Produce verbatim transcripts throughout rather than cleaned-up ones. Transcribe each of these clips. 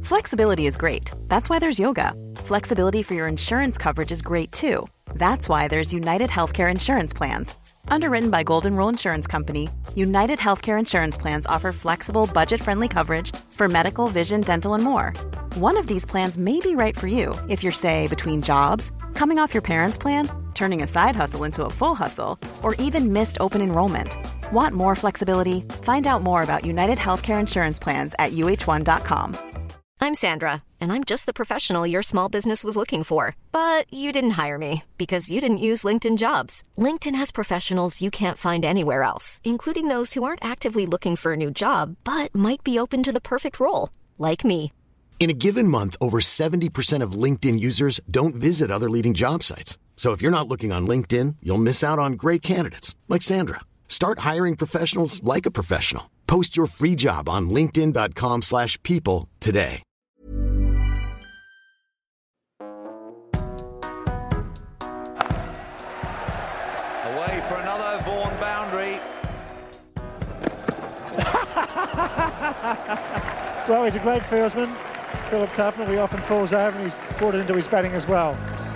Flexibility is great. That's why there's yoga. Flexibility for your insurance coverage is great too. That's why there's United Healthcare Insurance Plans. Underwritten by Golden Rule Insurance Company, United Healthcare Insurance Plans offer flexible, budget-friendly coverage for medical, vision, dental, and more. One of these plans may be right for you if you're, say, between jobs, coming off your parents' plan, turning a side hustle into a full hustle, or even missed open enrollment. Want more flexibility? Find out more about United Healthcare Insurance Plans at U H one dot com. I'm Sandra, and I'm just the professional your small business was looking for. But you didn't hire me because you didn't use LinkedIn Jobs. LinkedIn has professionals you can't find anywhere else, including those who aren't actively looking for a new job, but might be open to the perfect role, like me. In a given month, over seventy percent of LinkedIn users don't visit other leading job sites. So if you're not looking on LinkedIn, you'll miss out on great candidates like Sandra. Start hiring professionals like a professional. Post your free job on linkedin dot com slash people today. Away for another Vaughan boundary. Well, he's a great fieldsman, Philip Tufnell. He often falls over and he's brought it into his batting as well.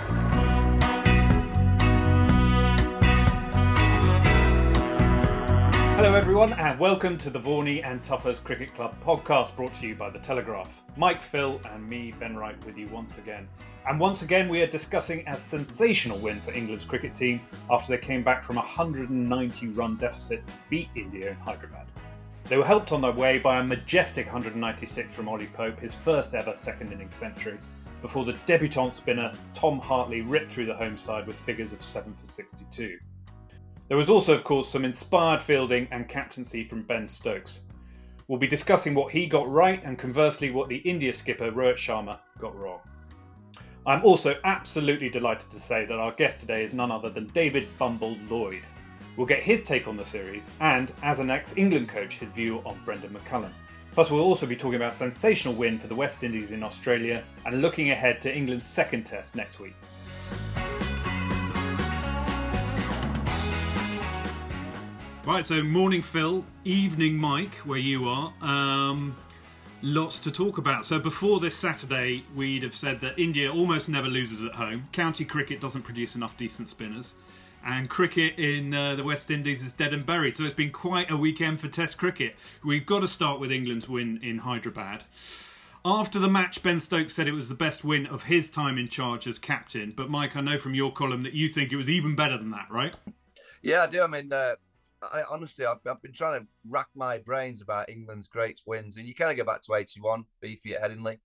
Hello everyone and welcome to the Vorney and Tuffers Cricket Club podcast brought to you by The Telegraph. Mike, Phil and me, Ben Wright, with you once again. And once again we are discussing a sensational win for England's cricket team after they came back from a one hundred ninety run deficit to beat India in Hyderabad. They were helped on their way by a majestic one hundred ninety-six from Ollie Pope, his first ever second innings century, before the debutant spinner Tom Hartley ripped through the home side with figures of seven for sixty-two. There was also, of course, some inspired fielding and captaincy from Ben Stokes. We'll be discussing what he got right and conversely what the India skipper Rohit Sharma got wrong. I'm also absolutely delighted to say that our guest today is none other than David Bumble Lloyd. We'll get his take on the series and, as an ex-England coach, his view on Brendan McCullum. Plus we'll also be talking about a sensational win for the West Indies in Australia and looking ahead to England's second test next week. Right, so morning Phil, evening Mike, where you are. Um, lots to talk about. So before this Saturday, we'd have said that India almost never loses at home. County cricket doesn't produce enough decent spinners. And cricket in uh, the West Indies is dead and buried. So it's been quite a weekend for Test cricket. We've got to start with England's win in Hyderabad. After the match, Ben Stokes said it was the best win of his time in charge as captain. But Mike, I know from your column that you think it was even better than that, right? Yeah, I do. I mean... Uh... I, honestly, I've, I've been trying to rack my brains about England's great wins, and you kind of go back to eighty-one, Beefy at Headingley.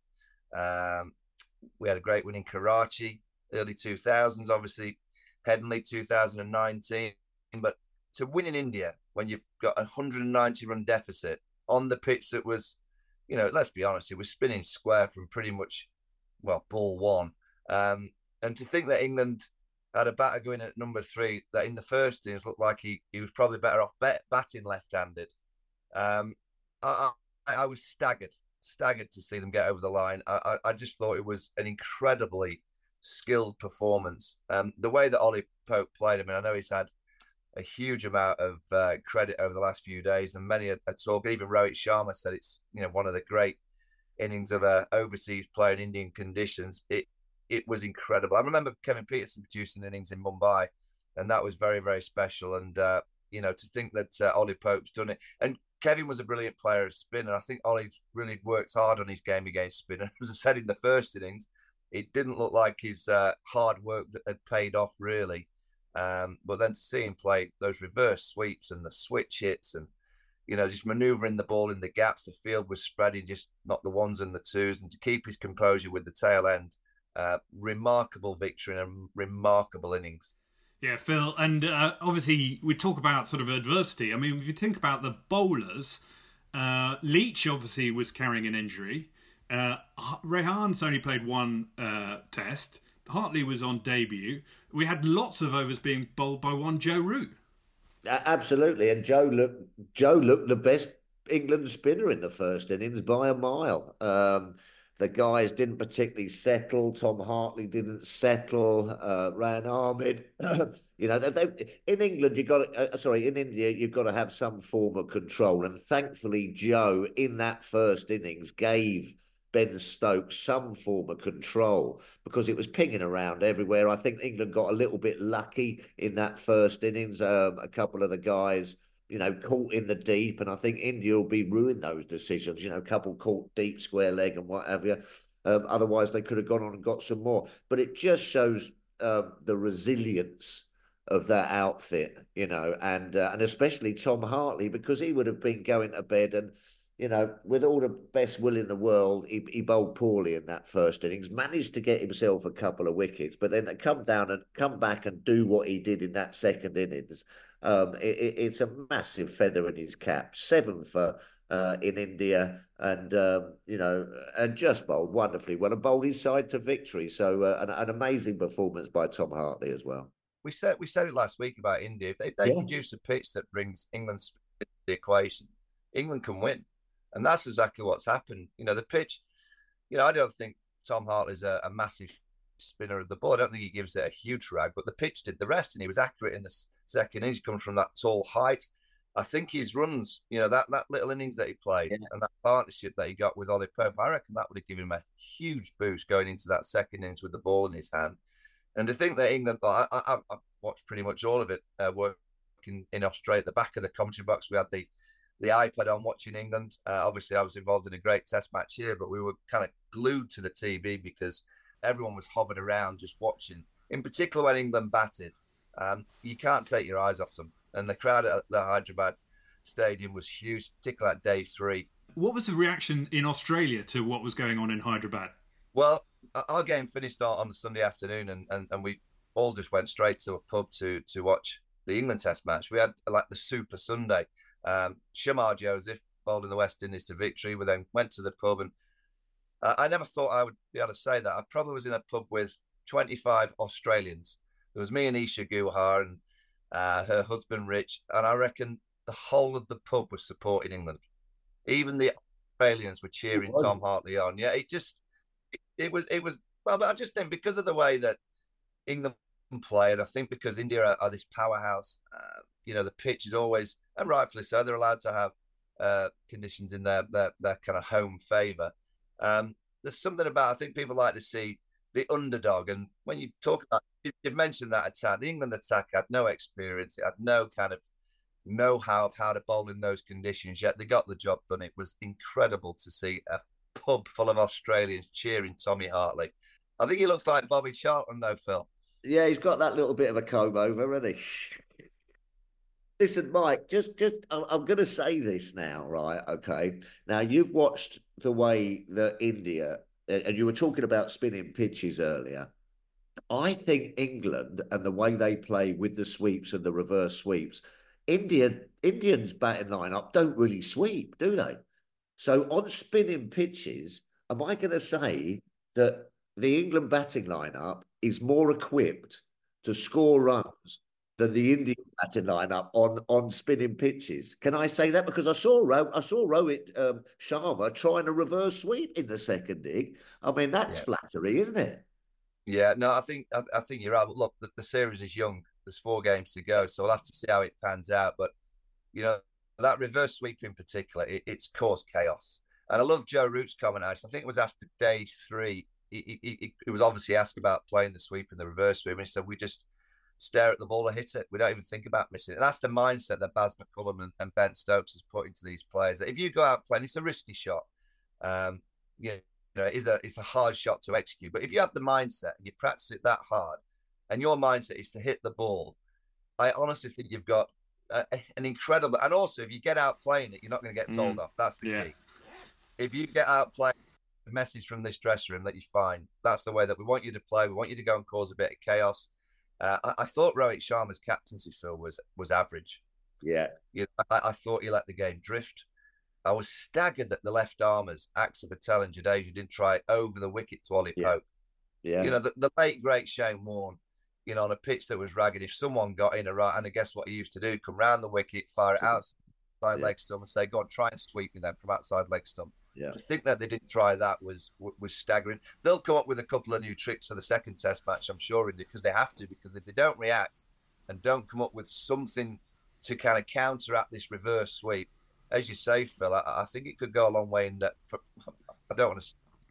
Um, we had a great win in Karachi, early two thousands, obviously Headingley two thousand nineteen. But to win in India when you've got a one hundred ninety run deficit on the pitch that was, you know, let's be honest, it was spinning square from pretty much, well, ball one. Um, and to think that England had a batter going at number three that in the first innings looked like he, he was probably better off bet, batting left-handed. Um, I, I, I was staggered, staggered to see them get over the line. I, I, I just thought it was an incredibly skilled performance. Um, the way that Ollie Pope played, I mean, I know he's had a huge amount of uh, credit over the last few days, and many a, a talk, even Rohit Sharma said it's, you know, one of the great innings of a overseas player in Indian conditions. It It was incredible. I remember Kevin Peterson producing innings in Mumbai, and that was very, very special. And, uh, you know, to think that uh, Ollie Pope's done it. And Kevin was a brilliant player as spinner. I think Ollie really worked hard on his game against spinner. As I said in the first innings, it didn't look like his uh, hard work had paid off, really. Um, but then to see him play those reverse sweeps and the switch hits and, you know, just manoeuvring the ball in the gaps, the field was spreading, just not the ones and the twos, and to keep his composure with the tail end. Uh, remarkable victory and a remarkable innings. Yeah, Phil, and uh, obviously we talk about sort of adversity. I mean, if you think about the bowlers, uh, Leach obviously was carrying an injury. Uh, Rehan's only played one uh, test. Hartley was on debut. We had lots of overs being bowled by one Joe Root. Absolutely, and Joe looked Joe looked the best England spinner in the first innings by a mile. Um, The guys didn't particularly settle. Tom Hartley didn't settle. Uh, Ran Ahmed, you know, they, they, in England you got uh, sorry, in India you've got to have some form of control. And thankfully, Joe in that first innings gave Ben Stokes some form of control because it was pinging around everywhere. I think England got a little bit lucky in that first innings. Um, a couple of the guys, you know, caught in the deep, and I think India will be ruining those decisions. You know, a couple caught deep square leg and what have you. Um, otherwise, they could have gone on and got some more. But it just shows um, the resilience of that outfit, you know, and uh, and especially Tom Hartley, because he would have been going to bed and, you know, with all the best will in the world, he, he bowled poorly in that first innings, managed to get himself a couple of wickets, but then to come down and come back and do what he did in that second innings, um, it, it, it's a massive feather in his cap. Seven for uh, in India, and um, you know, and just bowled wonderfully well and bowled his side to victory. So uh, an, an amazing performance by Tom Hartley as well. We said we said it last week about India. If they, if they Yeah. produce a pitch that brings England to the equation, England can win. And that's exactly what's happened. You know, the pitch, you know, I don't think Tom Hartley's a, a massive spinner of the ball. I don't think he gives it a huge rag, but the pitch did the rest, and he was accurate in the second innings. He's coming from that tall height. I think his runs, you know, that, that little innings that he played, yeah, and that partnership that he got with Ollie Pope, I reckon that would have given him a huge boost going into that second innings with the ball in his hand. And to think that England, I, I, I watched pretty much all of it uh, working in Australia. At the back of the commentary box, we had the the iPad on watching England. Uh, obviously, I was involved in a great test match here, but we were kind of glued to the T V because everyone was hovered around just watching. In particular, when England batted, um, you can't take your eyes off them. And the crowd at the Hyderabad Stadium was huge, particularly at day three. What was the reaction in Australia to what was going on in Hyderabad? Well, our game finished on the Sunday afternoon, and, and, and we all just went straight to a pub to to watch the England Test match. We had like the Super Sunday. Um, Shamar Joseph bowled in the West Indies to victory. We then went to the pub, and uh, I never thought I would be able to say that. I probably was in a pub with twenty-five Australians. There was me and Isha Guha and uh, her husband Rich, and I reckon the whole of the pub was supporting England. Even the Australians were cheering Tom Hartley on. Yeah, it just it, it was it was well, but I just think because of the way that England play, and I think because India are, are this powerhouse, uh, you know, the pitch is always, and rightfully so, they're allowed to have uh, conditions in their, their their kind of home favour. Um, there's something about, I think people like to see the underdog, and when you talk about, you've mentioned that attack, the England attack had no experience, it had no kind of know-how of how to bowl in those conditions, yet they got the job done. It was incredible to see a pub full of Australians cheering Tommy Hartley. I think he looks like Bobby Charlton though, Phil. Yeah, he's got that little bit of a comb over, hasn't he? Listen, Mike, just, just, I'm going to say this now, right? Okay. Now, you've watched the way that India, and you were talking about spinning pitches earlier. I think England and the way they play with the sweeps and the reverse sweeps, India, Indians batting lineup don't really sweep, do they? So on spinning pitches, am I going to say that the England batting lineup is more equipped to score runs than the Indian batting lineup on, on spinning pitches? Can I say that? Because I saw I saw Rohit um, Sharma trying a reverse sweep in the second dig. I mean, that's yeah. flattery, isn't it? Yeah, no, I think I, I think you're right. Look, the, the series is young. There's four games to go, so we'll have to see how it pans out. But you know, that reverse sweep in particular, it, it's caused chaos. And I love Joe Root's comment. I think it was after day three. He, he, he was obviously asked about playing the sweep and the reverse sweep, and he said, we just stare at the ball and hit it. We don't even think about missing it. And that's the mindset that Baz McCullum and, and Ben Stokes has put into these players. That if you go out playing, it's a risky shot. Um, you know, it's a, it's a hard shot to execute. But if you have the mindset and you practice it that hard, and your mindset is to hit the ball, I honestly think you've got a, an incredible... And also, if you get out playing it, you're not going to get told mm. off. That's the yeah. key. If you get out playing, the message from this dressing room that you find, that's the way that we want you to play. We want you to go and cause a bit of chaos. Uh, I, I thought Rohit Sharma's captaincy, Phil, was was average. Yeah. You know, I, I thought he let the game drift. I was staggered that the left armers, Axar Patel and Jadeja, didn't try over the wicket to Ollie yeah. Pope. Yeah. You know, the, the late, great Shane Warne, you know, on a pitch that was ragged, if someone got in a right, and I guess what he used to do, come round the wicket, fire it outside yeah. leg stump and say, go on, try and sweep me then from outside leg stump. Yeah. To think that they didn't try that was was staggering. They'll come up with a couple of new tricks for the second test match, I'm sure, because they have to, because if they don't react and don't come up with something to kind of counteract this reverse sweep, as you say, Phil, I, I think it could go a long way in that. For, I don't want to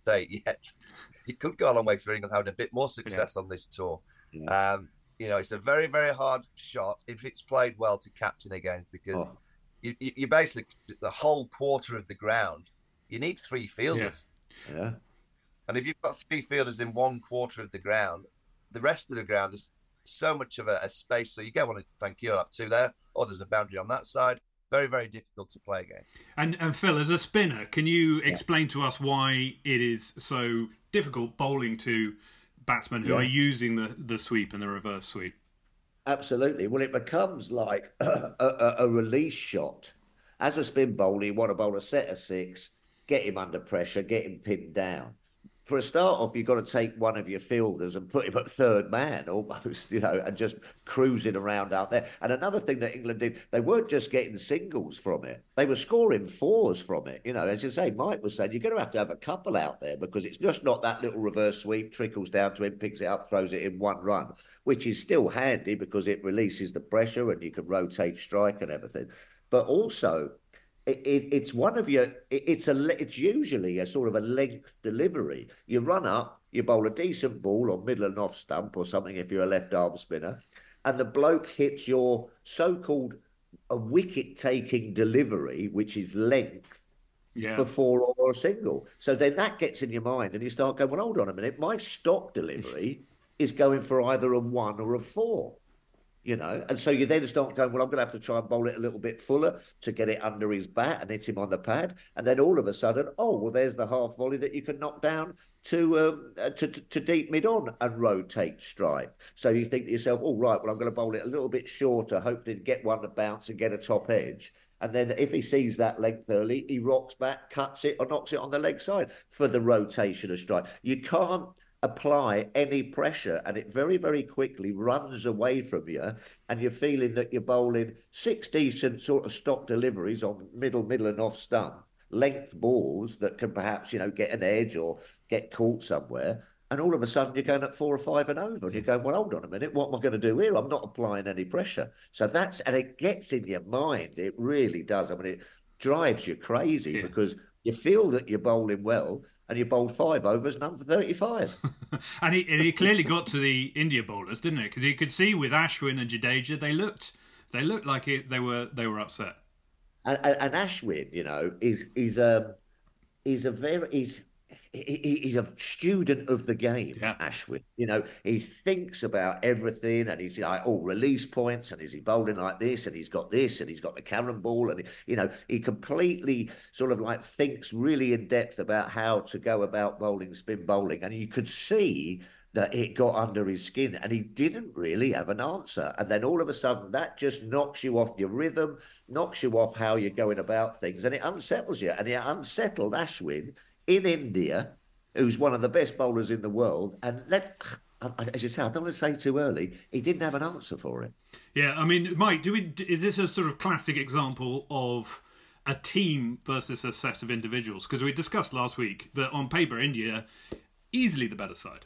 state yet. He could go a long way for England having a bit more success yeah. on this tour. Yeah. Um, you know, it's a very, very hard shot if it's played well to captain against, because oh. you, you, you basically, the whole quarter of the ground, you need three fielders. Yeah. yeah. And if you've got three fielders in one quarter of the ground, the rest of the ground is so much of a, a space. So you get one, thank you, up two there, or there's a boundary on that side. Very, very difficult to play against. And, and Phil, as a spinner, can you explain yeah. to us why it is so difficult bowling to batsmen who yeah. are using the, the sweep and the reverse sweep? Absolutely. Well, it becomes like a, a, a release shot. As a spin bowler, you want to bowl a set of six, get him under pressure, get him pinned down. For a start off, you've got to take one of your fielders and put him at third man almost, you know, and just cruising around out there. And another thing that England did, they weren't just getting singles from it. They were scoring fours from it. You know, as you say, Mike was saying, you're going to have to have a couple out there, because it's just not that little reverse sweep, trickles down to him, picks it up, throws it in one run, which is still handy because it releases the pressure and you can rotate strike and everything. But also, It, it, it's one of your. It, it's a. It's usually a sort of a length delivery. You run up, you bowl a decent ball on middle and off stump or something if you're a left arm spinner, and the bloke hits your so-called a wicket-taking delivery, which is length, yeah. for four or a single. So then that gets in your mind, and you start going, well, hold on a minute, my stock delivery is going for either a one or a four. You know, and so you then start going, well, I'm going to have to try and bowl it a little bit fuller to get it under his bat and hit him on the pad. And then all of a sudden, oh, well, there's the half volley that you can knock down to um, to, to, to deep mid-on and rotate strike. So you think to yourself, oh, right, well, I'm going to bowl it a little bit shorter, hoping to get one to bounce and get a top edge. And then if he sees that length early, he rocks back, cuts it or knocks it on the leg side for the rotation of strike. You can't apply any pressure, and it very, very quickly runs away from you, and you're feeling that you're bowling six decent sort of stock deliveries on middle, middle and off stump, length balls that can perhaps, you know, get an edge or get caught somewhere, and all of a sudden you're going at four or five and over, and you're going, well, hold on a minute, what am I going to do here? I'm not applying any pressure. So that's, and it gets in your mind, it really does. I mean, it drives you crazy yeah. because you feel that you're bowling well, and you bowled five overs, none for thirty-five. and, he, and he clearly got to the India bowlers, didn't it? Because you could see with Ashwin and Jadeja, they looked, they looked like it, they were, they were upset. And, and, and Ashwin, you know, is is a is a very he's he, he's a student of the game. Yeah. Ashwin, you know, he thinks about everything, and he's like, oh, release points, and is he bowling like this, and he's got this, and he's got the Karen ball, and you know, he completely sort of like thinks really in depth about how to go about bowling, spin bowling, and you could see that it got under his skin, and he didn't really have an answer. And then all of a sudden, that just knocks you off your rhythm, knocks you off how you're going about things, and it unsettles you. And it unsettled Ashwin in India, who's one of the best bowlers in the world. And let, as you say, I don't want to say too early, he didn't have an answer for it. Yeah, I mean, Mike, do we? Is this a sort of classic example of a team versus a set of individuals? Because we discussed last week that on paper, India, easily the better side.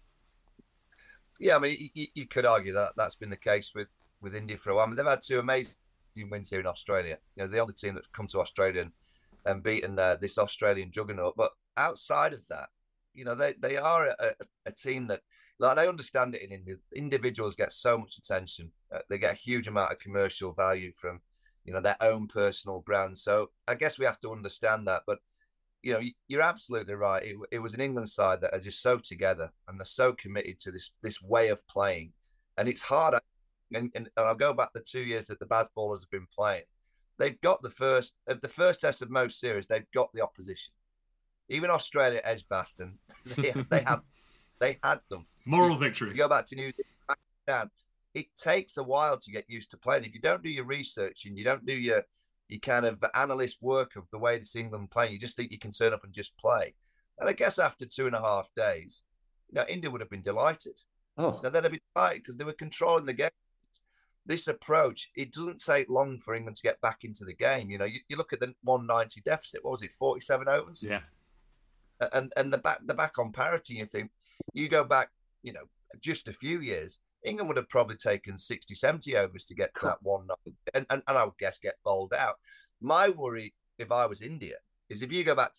Yeah, I mean, you, you could argue that that's been the case with, with India for a while. I mean, they've had two amazing wins here in Australia. You know, the only team that's come to Australia and, and beaten uh, this Australian juggernaut. But outside of that, you know, they, they are a, a team that, like, I understand it in India. Individuals get so much attention. Uh, they get a huge amount of commercial value from, you know, their own personal brand. So I guess we have to understand that. But you know, you're absolutely right. It, it was an England side that are just so together, and they're so committed to this this way of playing. And it's hard. And, and, and I'll go back the two years that the Baz bowlers have been playing. They've got the first of the first test of most series. They've got the opposition. Even Australia, Edgbaston, they, they had they had them. Moral victory. You go back to New Zealand. It takes a while to get used to playing. If you don't do your research and you don't do your you kind of analyst work of the way this England playing, you just think you can turn up and just play. And I guess after two and a half days, you know, India would have been delighted. Oh, now, they'd have been delighted because they were controlling the game. This approach, it doesn't take long for England to get back into the game. You know, you, you look at the one ninety deficit. What was it, forty-seven overs? Yeah. And and the back the back on parity. You think you go back, you know, just a few years. England would have probably taken sixty, seventy overs to get to that one, and, and, and I would guess get bowled out. My worry, if I was India, is if you go back to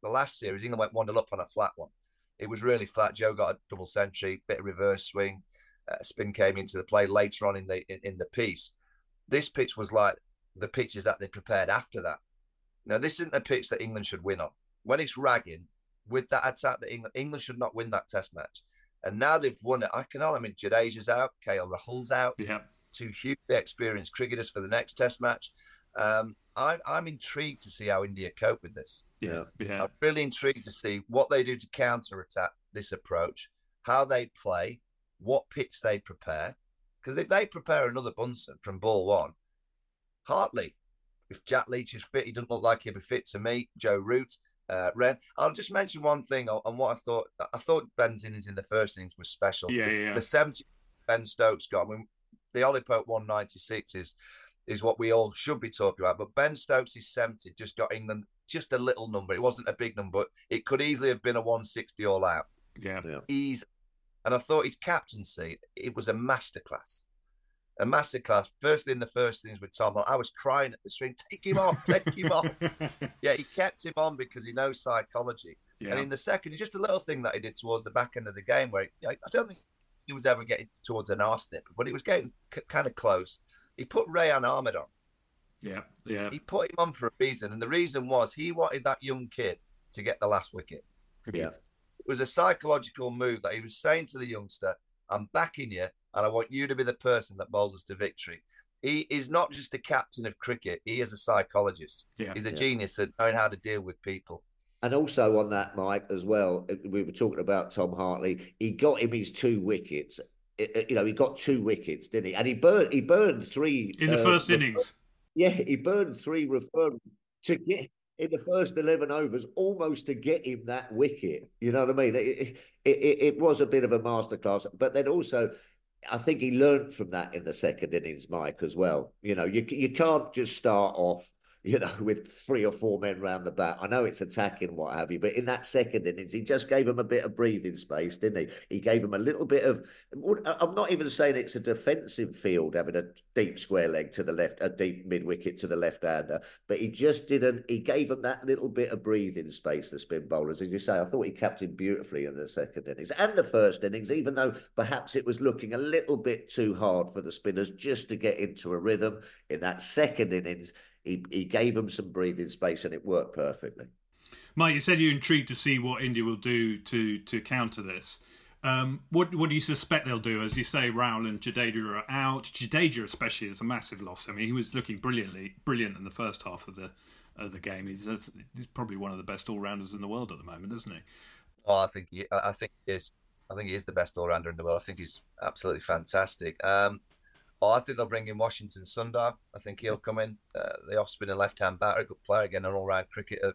the last series, England went one nil up on a flat one. It was really flat. Joe got a double century, bit of reverse swing. Uh, spin came into the play later on in the in, in the piece. This pitch was like the pitches that they prepared after that. Now, this isn't a pitch that England should win on. When it's ragging, with that attack that England, England should not win that test match. And now they've won it. I can only, I mean, Jadeja's out, K L Rahul's out. Yeah. Two hugely experienced cricketers for the next test match. Um, I, I'm intrigued to see how India cope with this. Yeah, yeah. I'm really intrigued to see what they do to counter-attack this approach, how they play, what pitch they prepare. Because if they prepare another Bunsen from ball one, Hartley, if Jack Leach is fit, he doesn't look like he'll be fit to me. Joe Root, uh, Ren. I'll just mention one thing on, on what I thought. I thought Ben's innings in the first innings was special. Yeah, it's, yeah. The seventy Ben Stokes got. I mean, the Ollie Pope one ninety-six is is what we all should be talking about. But Ben Stokes' seventy just got England just a little number. It wasn't a big number. It could easily have been a one sixty all out. Yeah, yeah. Easy. And I thought his captaincy, it was a masterclass. A masterclass. Firstly, in the first innings with Tom, I was crying at the string, take him off, take him off. Yeah, he kept him on because he knows psychology. Yeah. And in the second, it's just a little thing that he did towards the back end of the game where he, I don't think he was ever getting towards an arsnip, but he was getting c- kind of close. He put Rayan Ahmed on. Yeah, yeah. He put him on for a reason. And the reason was he wanted that young kid to get the last wicket. Yeah. It was a psychological move that he was saying to the youngster, I'm backing you, and I want you to be the person that bowls us to victory. He is not just a captain of cricket. He is a psychologist. Yeah. He's a Yeah. genius at knowing how to deal with people. And also on that, Mike, as well, we were talking about Tom Hartley. He got him his two wickets. It, you know, he got two wickets, didn't he? And he burned, he burned three In the uh, first refer- innings. Yeah, he burned three referring to get in the first eleven overs, almost to get him that wicket. You know what I mean? It, it, it, it was a bit of a masterclass, but then also, I think he learned from that in the second innings, Mike, as well. You know, you you can't just start off, you know, with three or four men round the bat. I know it's attacking, what have you, but in that second innings, he just gave him a bit of breathing space, didn't he? He gave him a little bit of, I'm not even saying it's a defensive field, having a deep square leg to the left, a deep mid-wicket to the left-hander, but he just didn't, he gave him that little bit of breathing space, the spin bowlers. As you say, I thought he capped him beautifully in the second innings and the first innings, even though perhaps it was looking a little bit too hard for the spinners just to get into a rhythm. In that second innings, He he gave them some breathing space and it worked perfectly. Mike, you said you're intrigued to see what India will do to to counter this. Um, what what do you suspect they'll do? As you say, Rahul and Jadeja are out. Jadeja especially is a massive loss. I mean, he was looking brilliantly brilliant in the first half of the of the game. He's he's probably one of the best all rounders in the world at the moment, isn't he? Oh, I think he, I think he is. I think he is the best all rounder in the world. I think he's absolutely fantastic. Um, Oh, I think they'll bring in Washington Sundar. I think he'll come in. Uh, the off-spinner left-hand batter, a good player, again, an all-round cricketer.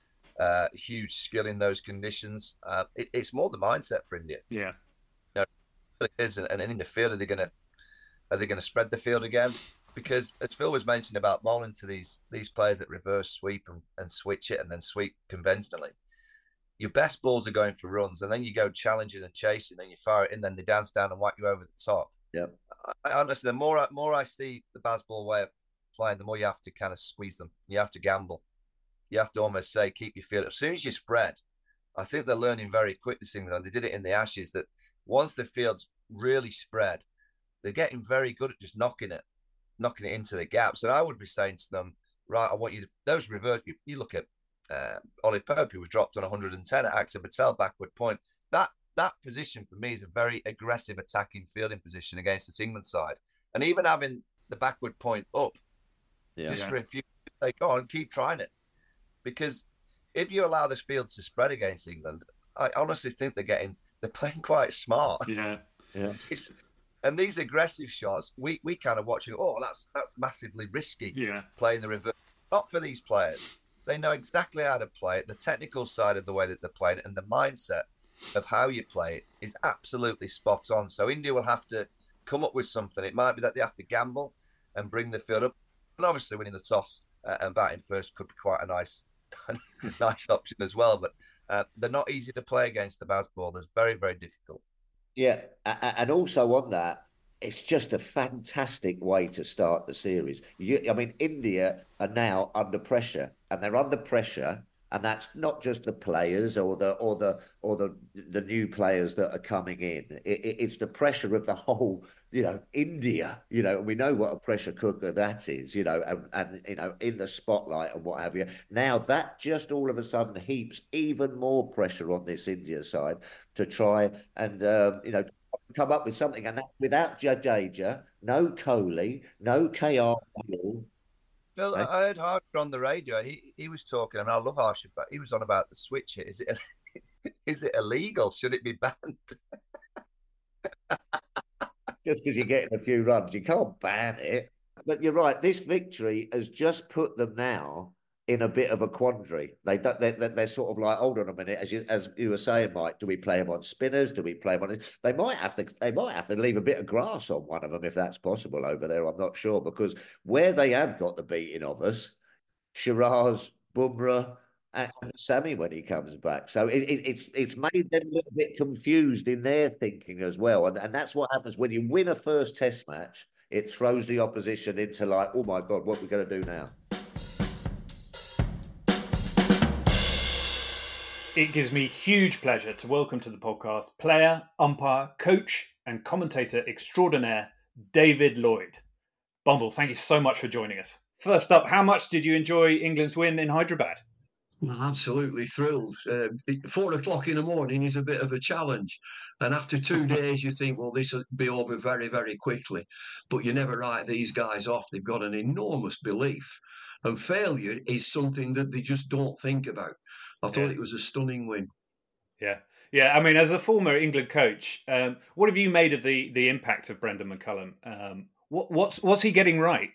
Uh, huge skill in those conditions. Uh, it, it's more the mindset for India. Yeah. You know, it is, and, and in the field, are they going to are they going to spread the field again? Because as Phil was mentioning about bowling to these these players that reverse sweep and, and switch it and then sweep conventionally, your best balls are going for runs, and then you go challenging and chasing, and you fire it in, then they dance down and whack you over the top. Yep. I, honestly, the more, more I see the Bazball way of playing, the more you have to kind of squeeze them. You have to gamble. You have to almost say, keep your field. As soon as you spread, I think they're learning very quick this thing. And they did it in the Ashes, that once the field's really spread, they're getting very good at just knocking it, knocking it into the gaps. And I would be saying to them, right, I want you to, those reverse, you, you look at uh, Ollie Pope, who was dropped on one hundred ten at Axar Patel, backward point. That That position for me is a very aggressive attacking fielding position against this England side. And even having the backward point up, Yeah. just Yeah. for a few, they go on, keep trying it. Because if you allow this field to spread against England, I honestly think they're getting, they're playing quite smart. Yeah. Yeah. It's, and these aggressive shots, we, we kind of watch it, oh, that's that's massively risky. Yeah. Playing the reverse. Not for these players. They know exactly how to play it, the technical side of the way that they're playing it, and the mindset of how you play it is absolutely spot on. So India will have to come up with something. It might be that they have to gamble and bring the field up. And obviously winning the toss uh, and batting first could be quite a nice nice option as well. But uh, they're not easy to play against the Bazball. They're very, very difficult. Yeah, and also on that, it's just a fantastic way to start the series. You, I mean, India are now under pressure, and they're under pressure And that's not just the players or the or the or the the new players that are coming in. It, it, it's the pressure of the whole, you know, India. You know, we know what a pressure cooker that is. You know, and, and you know, in the spotlight and what have you. Now that just all of a sudden heaps even more pressure on this India side to try and um, you know come up with something. And that without Jadeja, no Kohli, no K R. Phil, I heard Harker on the radio. He he was talking. I mean, I love Harker, but he was on about the switch hit. Is it is it illegal? Should it be banned? Just because you're getting a few runs, you can't ban it. But you're right. This victory has just put them now in a bit of a quandary. They don't. They're, they're sort of like, hold on a minute, as you as you were saying, Mike. Do we play them on spinners? Do we play them on? They might have to. They might have to leave a bit of grass on one of them if that's possible over there. I'm not sure, because where they have got the beating of us, Shiraz, Bumrah, and Sammy when he comes back. So it, it, it's it's made them a little bit confused in their thinking as well, and and that's what happens when you win a first Test match. It throws the opposition into like, oh my God, what are we going to do now? It gives me huge pleasure to welcome to the podcast player, umpire, coach and commentator extraordinaire, David Lloyd. Bumble, thank you so much for joining us. First up, how much did you enjoy England's win in Hyderabad? Well, absolutely thrilled. Uh, four o'clock in the morning is a bit of a challenge. And after two days, you think, well, this will be over very, very quickly. But you never write these guys off. They've got an enormous belief. And failure is something that they just don't think about. I thought yeah. it was a stunning win. Yeah. Yeah, I mean, as a former England coach, um, what have you made of the the impact of Brendan McCullum? Um, what, what's what's he getting right?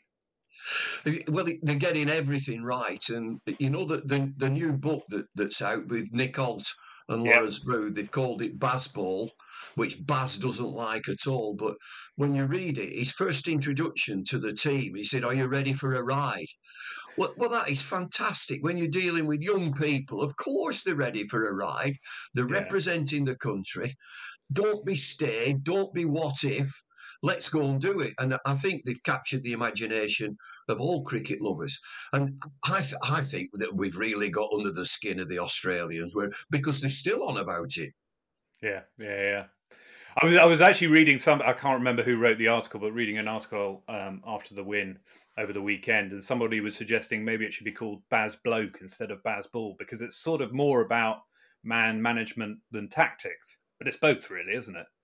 Well, they're getting everything right. And, you know, the, the, the new book that, that's out with Nick Holt and yeah. Lawrence Brood, they've called it Bazball, which Baz doesn't like at all. But when you read it, his first introduction to the team, he said, "Are you ready for a ride?" Well, well, that is fantastic. When you're dealing with young people, of course they're ready for a ride. They're yeah. representing the country. Don't be stayed. Don't be what if. Let's go and do it. And I think they've captured the imagination of all cricket lovers. And I, th- I think that we've really got under the skin of the Australians, where because they're still on about it. Yeah, yeah, yeah. I was I was actually reading some. I can't remember who wrote the article, but reading an article um, after the win over the weekend, and somebody was suggesting maybe it should be called Baz Bloke instead of Baz Ball, because it's sort of more about man management than tactics. But it's both, really, isn't it?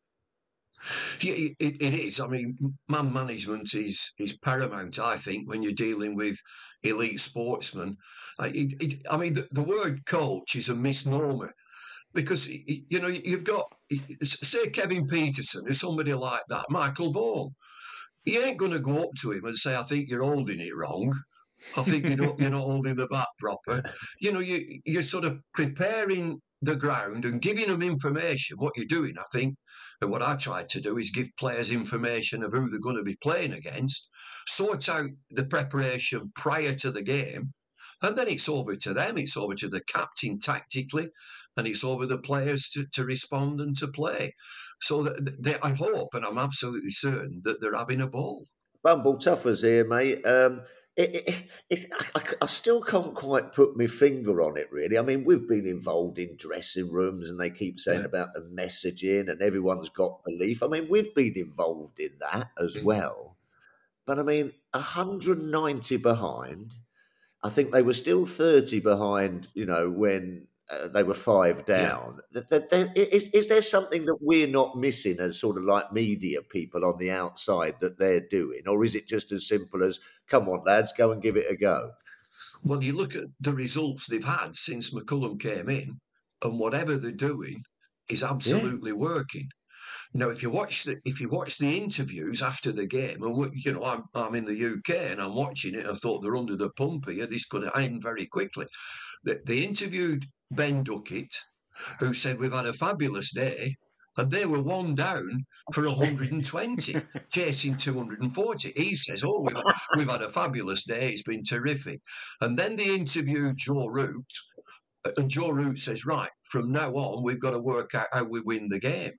Yeah, it, it is. I mean, man management is is paramount, I think, when you're dealing with elite sportsmen. It, it, I mean, the, the word coach is a misnomer because, you know, you've got, say, Kevin Peterson or somebody like that, Michael Vaughan. You ain't going to go up to him and say, "I think you're holding it wrong. I think you're not, you're not holding the bat proper." You know, you, you're sort of preparing the ground and giving them information. What you're doing, I think, and what I tried to do is give players information of who they're going to be playing against, sort out the preparation prior to the game, and then it's over to them. It's over to the captain tactically, and it's over the players to, to respond and to play. So that they, I hope, and I'm absolutely certain, that they're having a ball. Bumble Tuffers here, mate. Um, it, it, it, I, I still can't quite put my finger on it, really. I mean, we've been involved in dressing rooms and they keep saying yeah. about the messaging and everyone's got belief. I mean, we've been involved in that as mm. well. But, I mean, one hundred ninety behind. I think they were still thirty behind, you know, when uh, they were five down. Yeah. Is, is there something that we're not missing as sort of like media people on the outside that they're doing? Or is it just as simple as, come on, lads, go and give it a go? Well, you look at the results they've had since McCullum came in, and whatever they're doing is absolutely yeah. working. Now, if you watch the if you watch the interviews after the game, and you know I'm I'm in the U K and I'm watching it, I thought they're under the pump here. This could end very quickly. They, they interviewed Ben Duckett, who said we've had a fabulous day, and they were one down for one hundred twenty, chasing two hundred forty. He says, "Oh, we've we've had a fabulous day. It's been terrific." And then they interviewed Joe Root, and Joe Root says, "Right, from now on, we've got to work out how we win the game."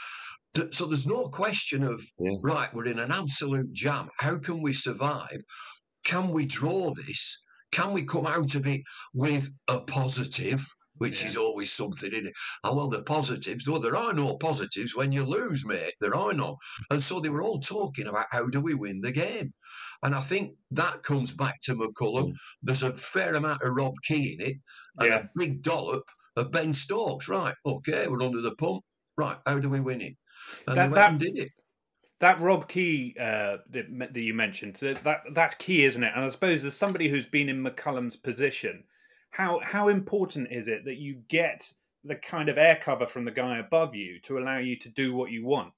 So there's no question of, yeah. right, we're in an absolute jam. How can we survive? Can we draw this? can we come out of it with a positive? Which yeah. is always something, isn't it? Oh, well, the positives, well, there are no positives when you lose, mate. There are none. And so they were all talking about how do we win the game? And I think that comes back to McCullum. Mm. There's a fair amount of Rob Key in it and yeah. a big dollop of Ben Stokes. Right, okay, we're under the pump. Right, how do we win it? And that, they went that, and did it. That Rob Key uh, that, that you mentioned, that that's key, isn't it? And I suppose as somebody who's been in McCullum's position, How how important is it that you get the kind of air cover from the guy above you to allow you to do what you want?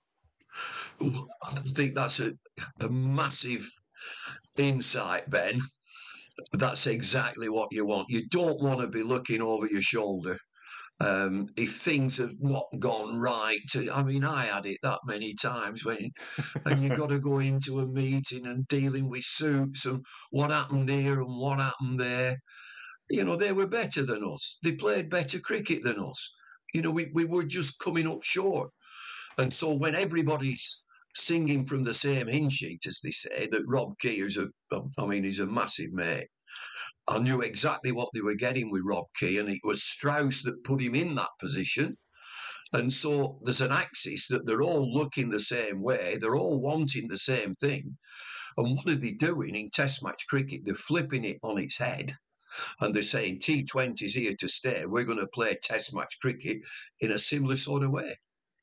I think that's a, a massive insight, Ben. That's exactly what you want. You don't want to be looking over your shoulder. Um, if things have not gone right, I mean, I had it that many times when, and you've got to go into a meeting and dealing with suits and what happened here and what happened there. You know, they were better than us. They played better cricket than us. You know, we, we were just coming up short. And so when everybody's singing from the same hymn sheet, as they say, that Rob Key is a, I mean, he's a massive mate. I knew exactly what they were getting with Rob Key, and it was Strauss that put him in that position. And so there's an axis that they're all looking the same way. They're all wanting the same thing. And what are they doing in Test match cricket? They're flipping it on its head. And they're saying T twenty is here to stay. We're going to play Test match cricket in a similar sort of way.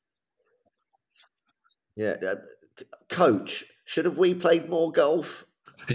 Yeah. Uh, coach, should have we played more golf?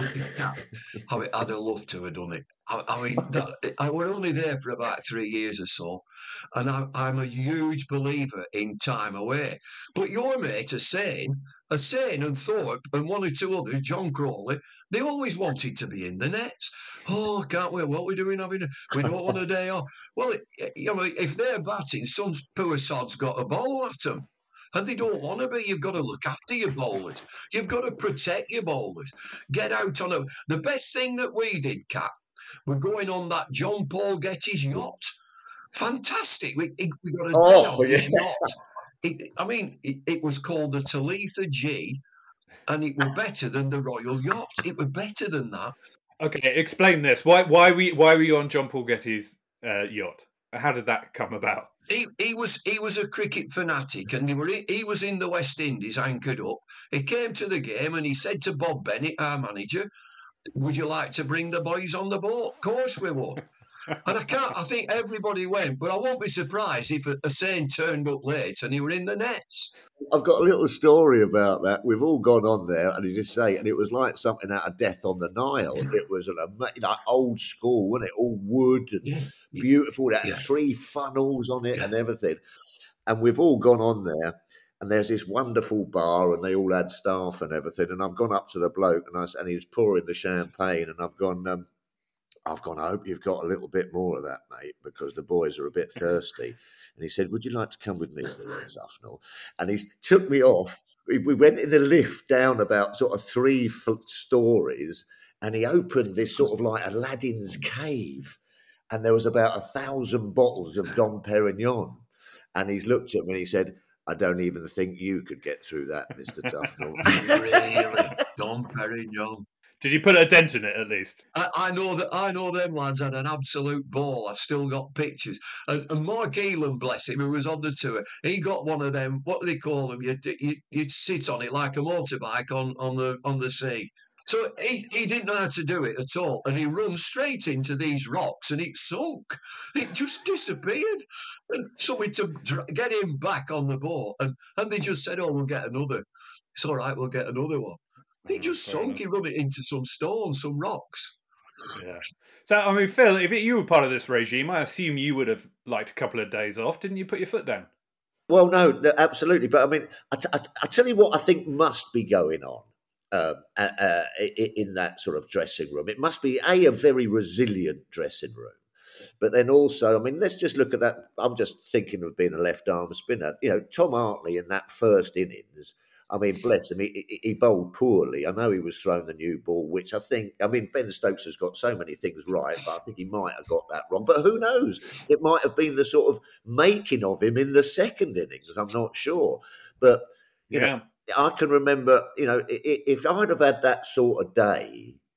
I mean, I'd have loved to have done it. I, I mean, that, I were only there for about three years or so, and I, I'm a huge believer in time away. But your mate are saying, are saying and Thorpe and one or two others, John Crawley, they always wanted to be in the nets. Oh, can't we? What are we doing? Having a, we don't want a day off. Well, you know, if they're batting, some poor sod's got a ball at them. And they don't want to be. You've got to look after your bowlers. You've got to protect your bowlers. Get out on a... The best thing that we did, Kat, we're going on that John Paul Getty's yacht. Fantastic. We, we got a oh, day on his yeah. yacht. It, I mean, it, it was called the Talitha G, and it was better than the Royal Yacht. It was better than that. Okay, explain this. Why why were you, why were you on John Paul Getty's uh, yacht? How did that come about? He he was he was a cricket fanatic, and he were he was in the West Indies anchored up. He came to the game and he said to Bob Bennett, our manager, "Would you like to bring the boys on the boat?" Of course we would. And I can't. I think everybody went, but I won't be surprised if Hussain turned up late and he were in the nets. I've got a little story about that. We've all gone on there, and as you say, and it was like something out of Death on the Nile. It was an you know, old school, wasn't it? All wood and yeah. beautiful. It had yeah. three funnels on it yeah. and everything. And we've all gone on there, and there's this wonderful bar, and they all had staff and everything. And I've gone up to the bloke, and I and he was pouring the champagne, and I've gone. Um, I've gone, I hope you've got a little bit more of that, mate, because the boys are a bit thirsty. And he said, would you like to come with me, Tufnell? And he took me off. We, we went in the lift down about sort of three f- stories, and he opened this sort of like Aladdin's cave. And there was about a thousand bottles of Dom Perignon. And he's looked at me and he said, I don't even think you could get through that, Mister Tufnell. Really? Dom Perignon. Did you put a dent in it at least? I, I know that I know them lads had an absolute ball. I've still got pictures. And, and Mark Elam, bless him, who was on the tour, he got one of them. What do they call them? You you you'd sit on it like a motorbike on, on the on the sea. So he, he didn't know how to do it at all, and he runs straight into these rocks, and it sunk. It just disappeared. And so we to get him back on the boat, and, and they just said, "Oh, we'll get another. It's all right, we'll get another one." He just sunk. He run it into some stones, some rocks. Yeah. So, I mean, Phil, if you were part of this regime, I assume you would have liked a couple of days off. Didn't you put your foot down? Well, no, no absolutely. But, I mean, I, t- I tell you what I think must be going on uh, uh, in that sort of dressing room. It must be, A, a very resilient dressing room. But then also, I mean, let's just look at that. I'm just thinking of being a left-arm spinner. You know, Tom Hartley in that first innings, I mean, bless him, he, he bowled poorly. I know he was throwing the new ball, which I think, I mean, Ben Stokes has got so many things right, but I think he might have got that wrong. But who knows? It might have been the sort of making of him in the second innings. I'm not sure. But, you yeah. know, I can remember, you know, if I'd have had that sort of day,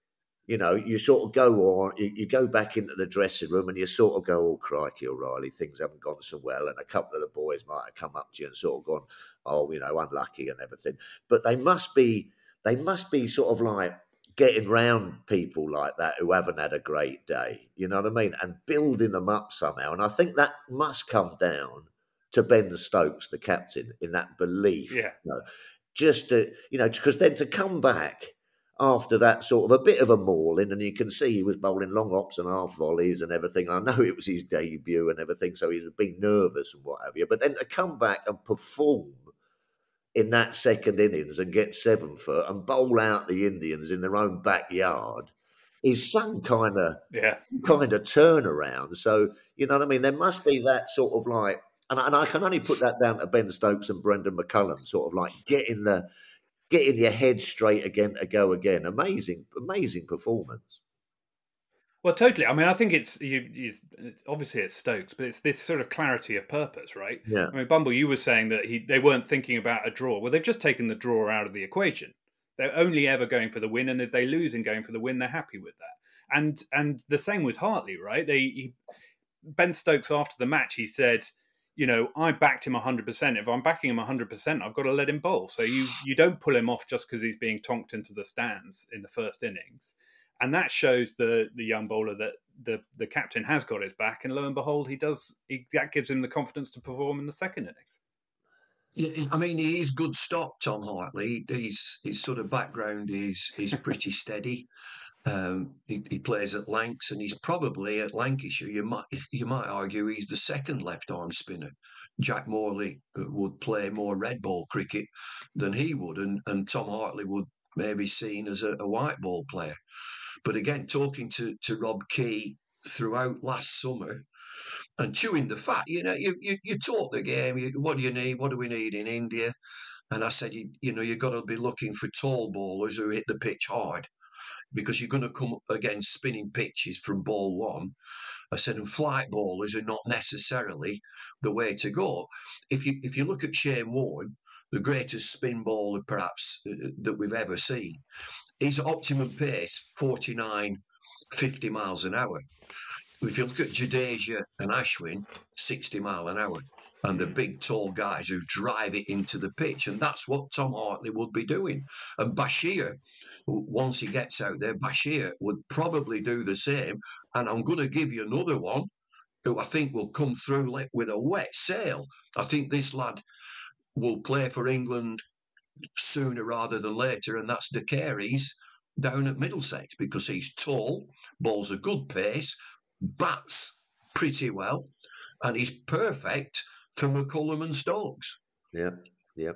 you know, you sort of go on, you, you go back into the dressing room and you sort of go, oh, crikey, O'Reilly, things haven't gone so well. And a couple of the boys might have come up to you and sort of gone, oh, you know, unlucky and everything. But they must be, they must be sort of like getting round people like that who haven't had a great day, you know what I mean? And building them up somehow. And I think that must come down to Ben Stokes, the captain, in that belief. Yeah. You know, just to, you know, because then to come back after that sort of a bit of a mauling, and you can see he was bowling long hops and half volleys and everything. I know it was his debut and everything, so he'd been nervous and what have you. But then to come back and perform in that second innings and get seven foot and bowl out the Indians in their own backyard is some kind of yeah. kind of turnaround. So, you know what I mean? There must be that sort of like, and I, and I can only put that down to Ben Stokes and Brendan McCullum, sort of like getting the getting your head straight again to go again. Amazing, amazing performance. Well, totally. I mean, I think it's you, you. Obviously, it's Stokes, but it's this sort of clarity of purpose, right? Yeah. I mean, Bumble, you were saying that he they weren't thinking about a draw. Well, they've just taken the draw out of the equation. They're only ever going for the win, and if they lose in going for the win, they're happy with that. And and the same with Hartley, right? They he, Ben Stokes after the match, he said, you know, I backed him one hundred percent. If I'm backing him one hundred percent, I've got to let him bowl. So you you don't pull him off just because he's being tonked into the stands in the first innings. And that shows the the young bowler that the, the captain has got his back. And lo and behold, he does. He, that gives him the confidence to perform in the second innings. Yeah, I mean, he is good stock, Tom Hartley. He's, his sort of background is is pretty steady. Um, he, he plays at Lancs, and he's probably at Lancashire. You might you might argue he's the second left arm spinner. Jack Morley would play more red ball cricket than he would, and, and Tom Hartley would maybe seen as a, a white ball player. But again, talking to, to Rob Key throughout last summer and chewing the fat, you know, you you, you talk the game. You, what do you need? What do we need in India? And I said, you, you know, you've got to be looking for tall bowlers who hit the pitch hard, because you're going to come up against spinning pitches from ball one. I said, and flight bowlers are not necessarily the way to go. If you if you look at Shane Warne, the greatest spin bowler perhaps uh, that we've ever seen, his optimum pace, forty-nine, fifty miles an hour. If you look at Jadeja and Ashwin, sixty mile an hour. And the big, tall guys who drive it into the pitch. And that's what Tom Hartley would be doing. And Bashir, once he gets out there, Bashir would probably do the same. And I'm going to give you another one who I think will come through with a wet sail. I think this lad will play for England sooner rather than later, and that's De Carey's down at Middlesex, because he's tall, bowls a good pace, bats pretty well, and he's perfect for McCullum and Stokes. Yeah, yeah.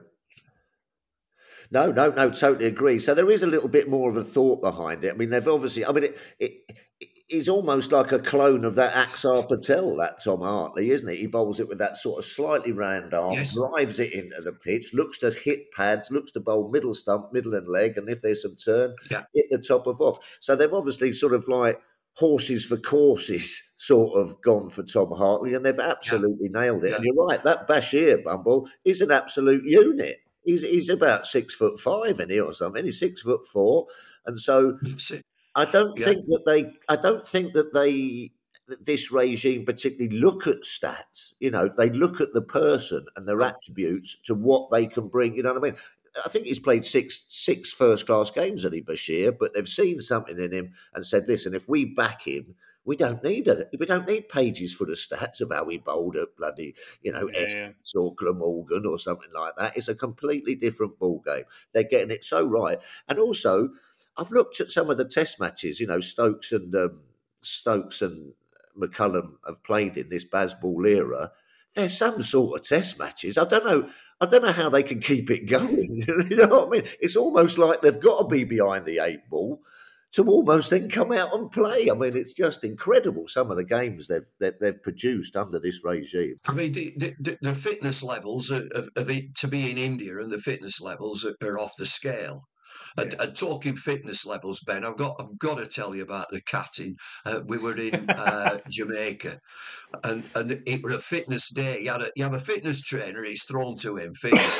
No, no, no, totally agree. So there is a little bit more of a thought behind it. I mean, they've obviously, I mean, it, it, it is almost like a clone of that Axar Patel, that Tom Hartley, isn't it? He bowls it with that sort of slightly round arm, yes. drives it into the pitch, looks to hit pads, looks to bowl middle stump, middle and leg, and if there's some turn, yeah. hit the top of off. So they've obviously sort of like horses for courses sort of gone for Tom Hartley, and they've absolutely yeah. nailed it. Yeah. And you're right, that Bashir Bumble is an absolute unit. He's he's about six foot five in here or something. He's six foot four, and so I don't yeah. think that they. I don't think that they. This regime particularly look at stats. You know, they look at the person and their attributes to what they can bring. You know what I mean? I think he's played six six first class games, at Bashir, but they've seen something in him and said, "Listen, if we back him, we don't need it. We don't need pages full of stats of how he bowled at bloody, you know, yeah, Essex yeah. or Glamorgan or something like that. It's a completely different ball game. They're getting it so right. And also, I've looked at some of the Test matches. You know, Stokes and um, Stokes and McCullum have played in this Bazball era. There's some sort of Test matches. I don't know. I don't know how they can keep it going. You know what I mean? It's almost like they've got to be behind the eight ball to almost then come out and play. I mean, it's just incredible, some of the games they've they've, they've produced under this regime. I mean, the, the, the fitness levels of, of it to be in India, and the fitness levels are, are off the scale. Yeah. And, and talking fitness levels, Ben, I've got I've got to tell you about the catting. Uh, we were in uh, Jamaica, and and it was a fitness day. You had a you have a fitness trainer. He's thrown to him fitness day.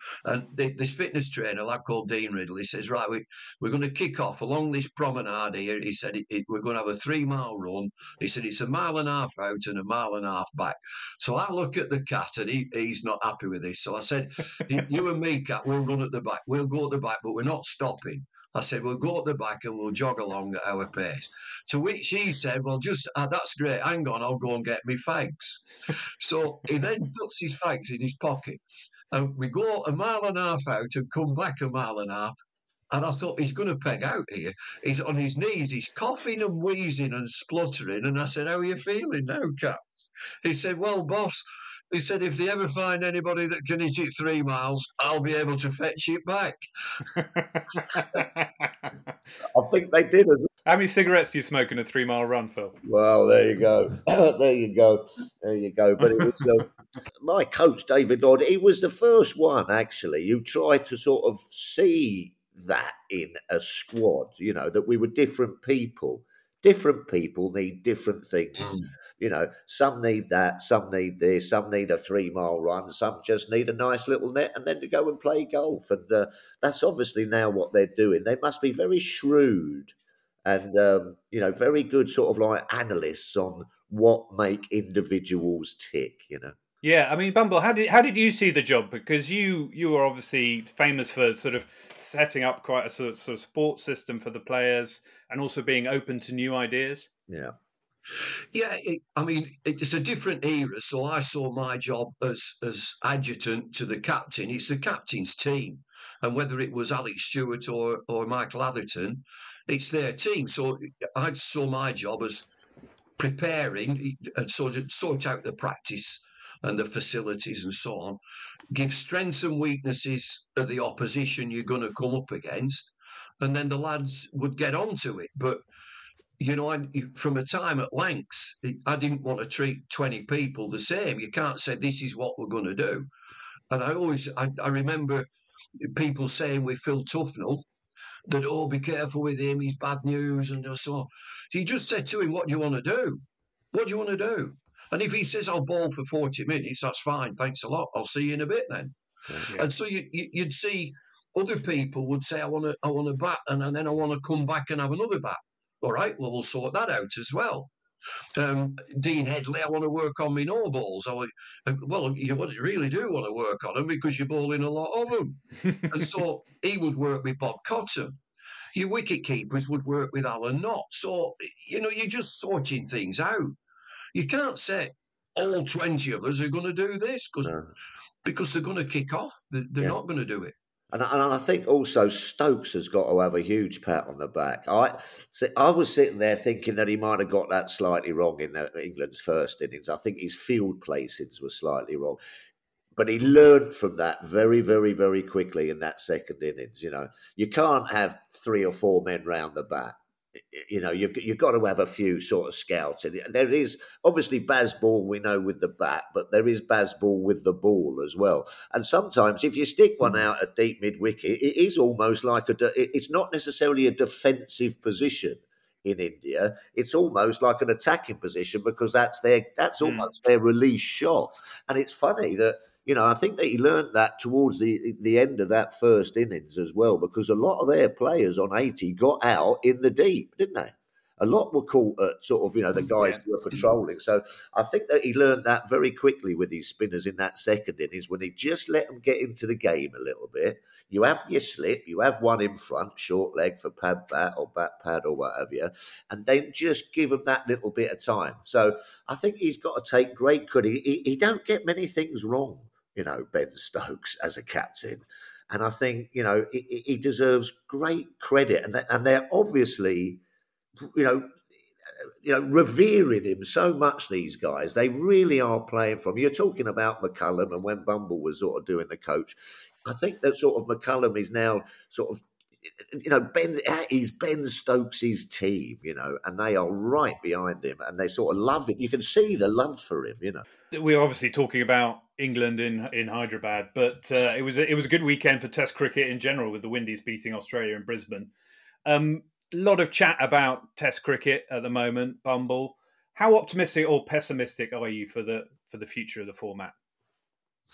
And the, this fitness trainer, a lad called Dean Riddle, he says, right, we, we're going to kick off along this promenade here. He said, it, it, we're going to have a three-mile run. He said, it's a mile and a half out and a mile and a half back. So I look at the cat, and he, he's not happy with this. So I said, you and me, cat, we'll run at the back. We'll go at the back, but we're not stopping. I said, we'll go at the back and we'll jog along at our pace. To which he said, well, just, uh, that's great. Hang on, I'll go and get me fags. So he then puts his fags in his pocket. And we go a mile and a half out and come back a mile and a half. And I thought, he's going to peg out here. He's on his knees. He's coughing and wheezing and spluttering. And I said, how are you feeling now, Cats? He said, well, boss, he said, if they ever find anybody that can hit it three miles, I'll be able to fetch it back. I think they did as How many cigarettes do you smoke in a three-mile run, Phil? Well, there you go. there you go. There you go. But it was uh, my coach, David Dodd, he was the first one, actually, who tried to sort of see that in a squad, you know, that we were different people. Different people need different things. Mm. You know, some need that, some need this, some need a three-mile run, some just need a nice little net and then to go and play golf. And uh, that's obviously now what they're doing. They must be very shrewd and, um, you know, very good sort of like analysts on what make individuals tick, you know. Yeah, I mean, Bumble, how did how did you see the job? Because you you were obviously famous for sort of setting up quite a sort of, sort of support system for the players and also being open to new ideas. Yeah. Yeah, it, I mean, it's a different era. So I saw my job as as adjutant to the captain. It's the captain's team. And whether it was Alex Stewart or, or Michael Atherton, it's their team. So I saw my job as preparing and sort of sort out the practice and the facilities and so on, give strengths and weaknesses of the opposition you're going to come up against, and then the lads would get onto it. But, you know, I, from a time at Lancs, I didn't want to treat twenty people the same. You can't say this is what we're going to do. And I always, I, I remember people saying with Phil Tufnell that, oh, be careful with him, he's bad news and so on. He just said to him, what do you want to do? What do you want to do? And if he says, I'll bowl for forty minutes, that's fine. Thanks a lot. I'll see you in a bit then. Yeah. And so you, you, you'd see other people would say, I want to I want to bat, and, and then I want to come back and have another bat. All right, well, we'll sort that out as well. Um, Dean Headley, I want to work on my no balls. I, well, you really do want to work on them because you're bowling a lot of them. And so he would work with Bob Cotton. Your wicket keepers would work with Alan Knott. So, you know, you're just sorting things out. You can't say all twenty of us are going to do this because no. because they're going to kick off. They're, they're yeah. not going to do it. And I, and I think also Stokes has got to have a huge pat on the back. I I was sitting there thinking that he might have got that slightly wrong in the, England's first innings. I think his field placings were slightly wrong. But he learned from that very, very, very quickly in that second innings. You know, you can't have three or four men round the bat. You know, you've, you've got to have a few sort of scouts. And there is obviously Bazball, we know, with the bat, but there is Bazball with the ball as well. And sometimes if you stick one out at deep mid-wicket, it is almost like a, it's not necessarily a defensive position in India. It's almost like an attacking position because that's their, that's mm. almost their release shot. And it's funny that, you know, I think that he learned that towards the the end of that first innings as well, because a lot of their players on eighty got out in the deep, didn't they? A lot were caught at sort of, you know, the guys yeah. who were patrolling. So I think that he learned that very quickly with his spinners in that second innings when he just let them get into the game a little bit. You have your slip, you have one in front, short leg for pad bat or bat pad or whatever, and then just give them that little bit of time. So I think he's got to take great credit. He, he don't get many things wrong, you know, Ben Stokes as a captain. And I think, you know, he, he deserves great credit. And, that, and they're obviously, you know, you know, revering him so much, these guys. They really are playing from. You're talking about McCullum, and when Bumble was sort of doing the coach, I think that sort of McCullum is now sort of, you know, Ben, he's Ben Stokes' team, you know, and they are right behind him and they sort of love him. You can see the love for him, you know. We're obviously talking about England in in Hyderabad, but uh, it was a, it was a good weekend for Test cricket in general with the Windies beating Australia in Brisbane. Um, a lot of chat about Test cricket at the moment, Bumble. How optimistic or pessimistic are you for the for the future of the format?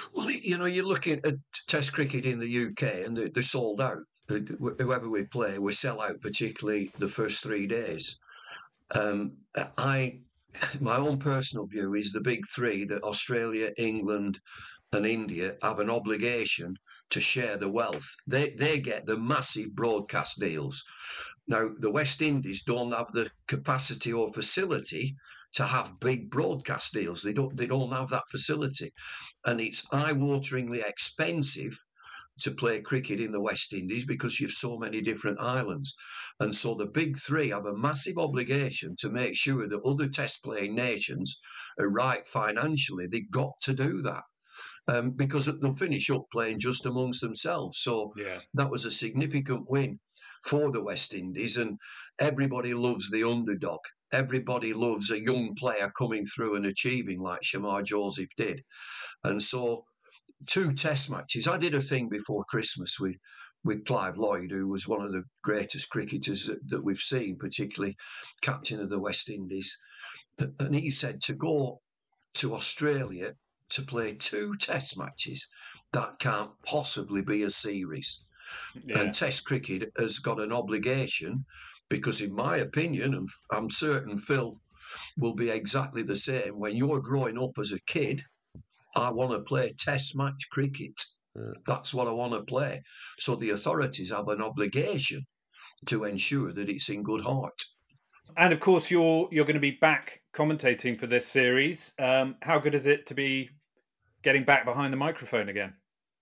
Well, you know, you're looking at Test cricket in the U K and they're sold out. Whoever we play, we sell out, particularly the first three days. Um, I, my own personal view is the big three, that Australia, England and India, have an obligation to share the wealth. They they get the massive broadcast deals. Now, the West Indies don't have the capacity or facility to have big broadcast deals. They don't they don't have that facility. And it's eye-wateringly expensive to play cricket in the West Indies because you've so many different islands. And so the big three have a massive obligation to make sure that other test-playing nations are right financially. They've got to do that. Um, because they'll finish up playing just amongst themselves. So yeah. That was a significant win for the West Indies, and everybody loves the underdog. Everybody loves a young player coming through and achieving like Shamar Joseph did. And so two test matches. I did a thing before Christmas with, with Clive Lloyd, who was one of the greatest cricketers that, that we've seen, particularly captain of the West Indies. And he said to go to Australia to play two test matches, that can't possibly be a series. Yeah. And Test cricket has got an obligation, because in my opinion, and I'm certain Phil will be exactly the same, when you're growing up as a kid, I want to play test match cricket. Yeah. That's what I want to play. So the authorities have an obligation to ensure that it's in good heart. And of course, you're you're going to be back commentating for this series. Um, how good is it to be getting back behind the microphone again?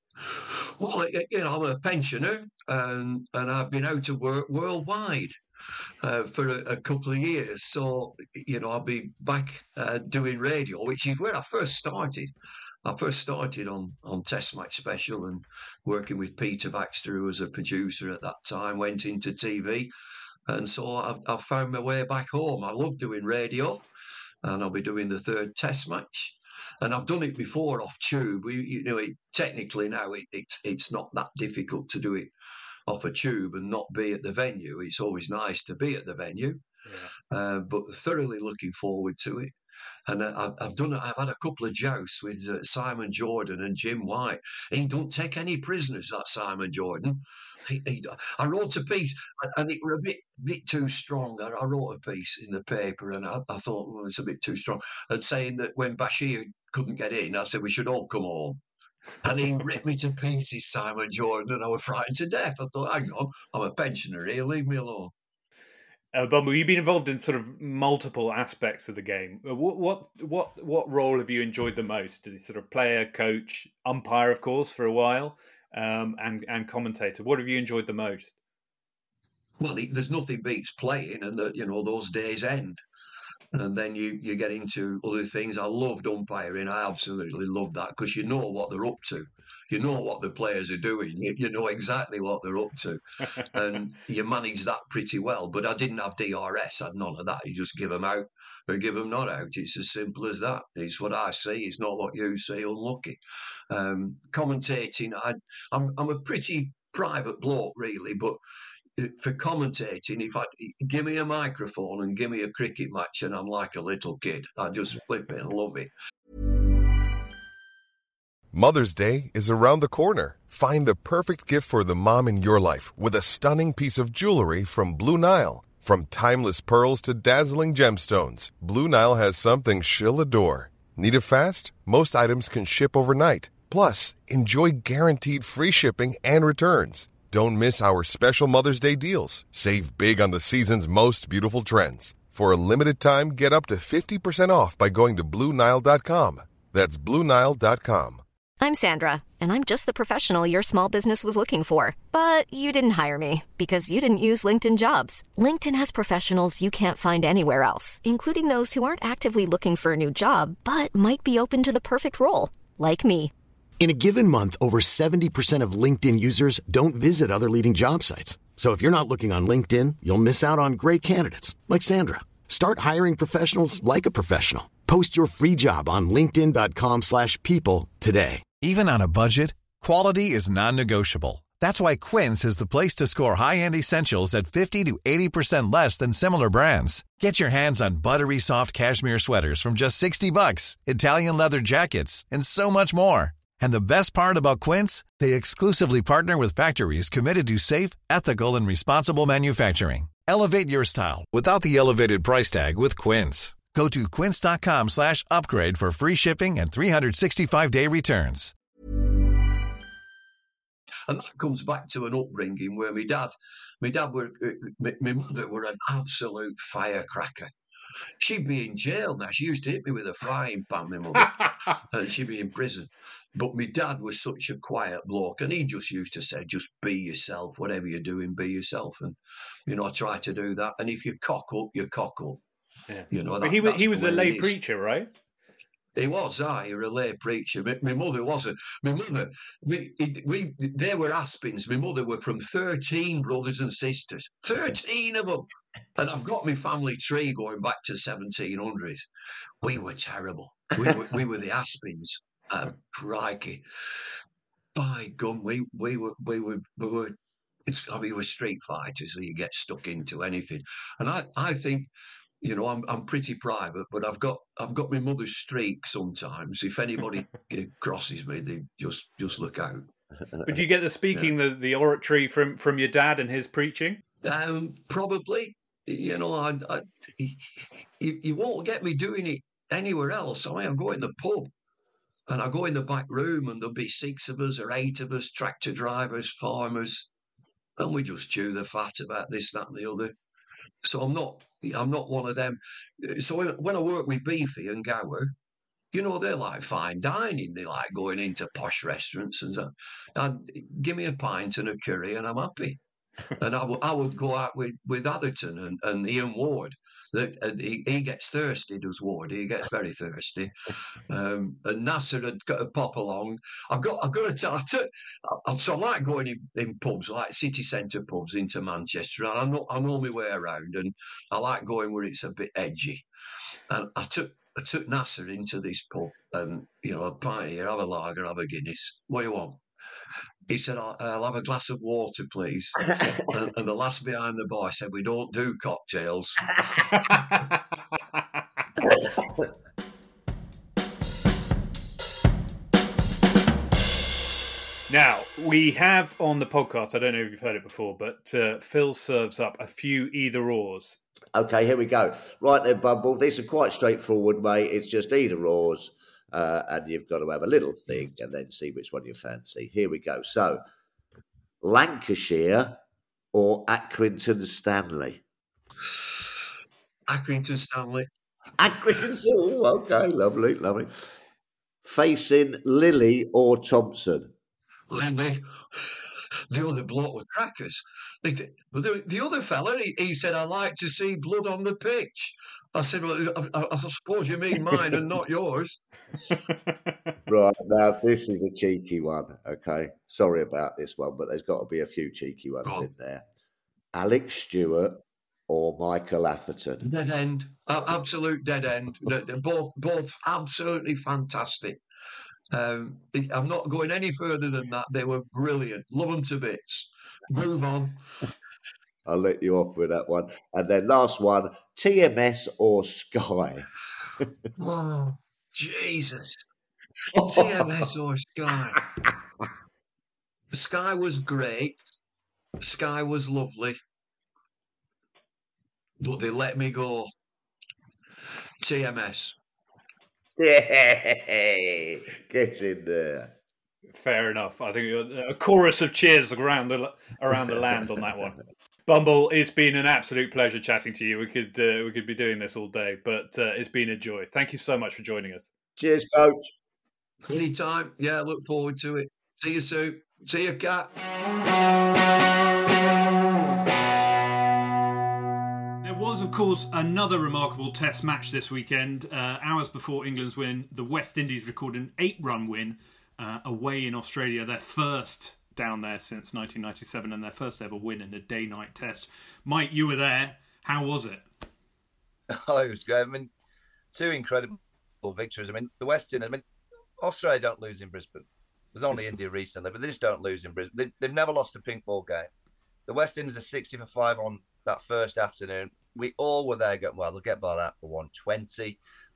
Well, you know, I'm a pensioner, and and I've been out of work worldwide uh, for a, a couple of years. So, you know, I'll be back uh, doing radio, which is where I first started. I first started on, on Test Match Special and working with Peter Baxter, who was a producer at that time, went into T V. And so I've, I've found my way back home. I love doing radio, and I'll be doing the third Test match. And I've done it before off tube. We, you know, it, technically now it, it's it's not that difficult to do it off a tube and not be at the venue. It's always nice to be at the venue, yeah. uh, but thoroughly looking forward to it. And uh, I've done. I've had a couple of jousts with uh, Simon Jordan and Jim White. He don't take any prisoners, that Simon Jordan. He, he, I wrote a piece, and it was a bit bit too strong. I, I wrote a piece in the paper, and I, I thought, well, it's a bit too strong. And saying that when Bashir couldn't get in, I said we should all come home. And he ripped me to pieces, Simon Jordan, and I was frightened to death. I thought, hang on, I'm a pensioner here, leave me alone. Uh, Bumble, you've been involved in sort of multiple aspects of the game. What what what what role have you enjoyed the most? Did you sort of player, coach, umpire, of course, for a while, um, and and commentator? What have you enjoyed the most? Well, there's nothing beats playing, and that, you know, those days end, and then you you get into other things. I loved umpiring. I absolutely loved that, because you know what they're up to. You know what the players are doing. You, you know exactly what they're up to. And you manage that pretty well. But I didn't have D R S. I had none of that. You just give them out or give them not out. It's as simple as that. It's what I see. It's not what you see. Unlucky. Um, commentating, I, I'm, I'm a pretty private bloke, really. But for commentating, if I give me a microphone and give me a cricket match, and I'm like a little kid, I just flip it and love it. Mother's Day is around the corner. Find the perfect gift for the mom in your life with a stunning piece of jewelry from Blue Nile. From timeless pearls to dazzling gemstones, Blue Nile has something she'll adore. Need it fast? Most items can ship overnight. Plus, enjoy guaranteed free shipping and returns. Don't miss our special Mother's Day deals. Save big on the season's most beautiful trends. For a limited time, get up to fifty percent off by going to Blue Nile dot com. That's Blue Nile dot com. I'm Sandra, and I'm just the professional your small business was looking for. But you didn't hire me because you didn't use LinkedIn Jobs. LinkedIn has professionals you can't find anywhere else, including those who aren't actively looking for a new job, but might be open to the perfect role, like me. In a given month, over seventy percent of LinkedIn users don't visit other leading job sites. So if you're not looking on LinkedIn, you'll miss out on great candidates like Sandra. Start hiring professionals like a professional. Post your free job on linkedin dot com slash people today. Even on a budget, quality is non-negotiable. That's why Quince is the place to score high-end essentials at fifty to eighty percent less than similar brands. Get your hands on buttery soft cashmere sweaters from just sixty bucks, Italian leather jackets, and so much more. And the best part about Quince, they exclusively partner with factories committed to safe, ethical, and responsible manufacturing. Elevate your style without the elevated price tag with Quince. Go to quince.com slash upgrade for free shipping and three sixty-five day returns. And that comes back to an upbringing where my dad, my dad were, my, my mother were an absolute firecracker. She'd be in jail now. She used to hit me with a frying pan, my mother, and she'd be in prison. But my dad was such a quiet bloke, and he just used to say, just be yourself, whatever you're doing, be yourself. And, you know, I try to do that. And if you cock up, you cock up. Yeah. You know, that, but he was, he was a lay is. preacher, right? He was, I, a lay preacher. My, my mother wasn't. My mother, we, we, they were Aspins. My mother were from thirteen brothers and sisters. thirteen of them. And I've got my family tree going back to seventeen hundred. We were terrible. We were, we were the Aspins. Uh, crikey. By gum, we, we were, we were, we were, it's, I mean, we were street fighters, so you get stuck into anything. And I, I think, you know, I'm I'm pretty private, but I've got I've got my mother's streak sometimes. If anybody crosses me, they just just look out. But do you get the speaking, yeah. the, the oratory from, from your dad and his preaching? Um, probably. You know, I, I you, you won't get me doing it anywhere else. I mean, I go in the pub and I go in the back room and there'll be six of us or eight of us, tractor drivers, farmers, and we just chew the fat about this, that and the other. So I'm not I'm not one of them. So when I work with Beefy and Gower, you know, they like fine dining. They like going into posh restaurants and so. And give me a pint and a curry and I'm happy. And I, w- I would go out with, with Atherton and, and Ian Ward. The, uh, he, he gets thirsty, does Ward. He gets very thirsty. Um, and Nasser had got a pop along. I've got I've got to tell I, so I like going in, in pubs, like city centre pubs into Manchester. And I know, I know my way around and I like going where it's a bit edgy. And I took I took Nasser into this pub and, you know, a pint here, have a lager, have a Guinness. What do you want? He said, I'll, I'll have a glass of water, please. and, and the lass behind the bar said, we don't do cocktails. Now, we have on the podcast, I don't know if you've heard it before, but uh, Phil serves up a few either-ors. Okay, here we go. Right then, Bumble, these are quite straightforward, mate. It's just either-ors. Uh, and you've got to have a little thing and then see which one you fancy. Here we go. So, Lancashire or Accrington Stanley? Accrington Stanley. Accrington, oh, okay, lovely, lovely. Facing Lilly or Thompson? Lilly. The other bloke were crackers. The, the, the other fella, he, he said, I like to see blood on the pitch. I said, well, I, I, I suppose you mean mine and not yours. Right, now this is a cheeky one, okay? Sorry about this one, but there's got to be a few cheeky ones oh. in there. Alex Stewart or Michael Atherton? Dead end. Uh, absolute dead end. They're both, both absolutely fantastic. Um, I'm not going any further than that. They were brilliant. Love them to bits. Move on. I'll let you off with that one. And then last one, T M S or Sky? Oh, Jesus. T M S or Sky? Sky was great. Sky was lovely. But they let me go. T M S. Yeah, get in there. Fair enough. I think a chorus of cheers around the around the land on that one. Bumble, it's been an absolute pleasure chatting to you. We could uh, we could be doing this all day, but uh, it's been a joy. Thank you so much for joining us. Cheers, coach. Anytime. Yeah, look forward to it. See you soon. See you, Cat. There was, of course, another remarkable Test match this weekend. Uh, hours before England's win, the West Indies recorded an eight-run win uh, away in Australia, their first down there since nineteen ninety-seven and their first ever win in a day-night test. Mike, you were there. How was it? Oh, it was great. I mean, two incredible victories. I mean, the West Indies, I mean, Australia don't lose in Brisbane. There's only India recently, but they just don't lose in Brisbane. They, they've never lost a pink ball game. The West Indies are sixty for five on that first afternoon. We all were there going, well, they'll get by that for one twenty.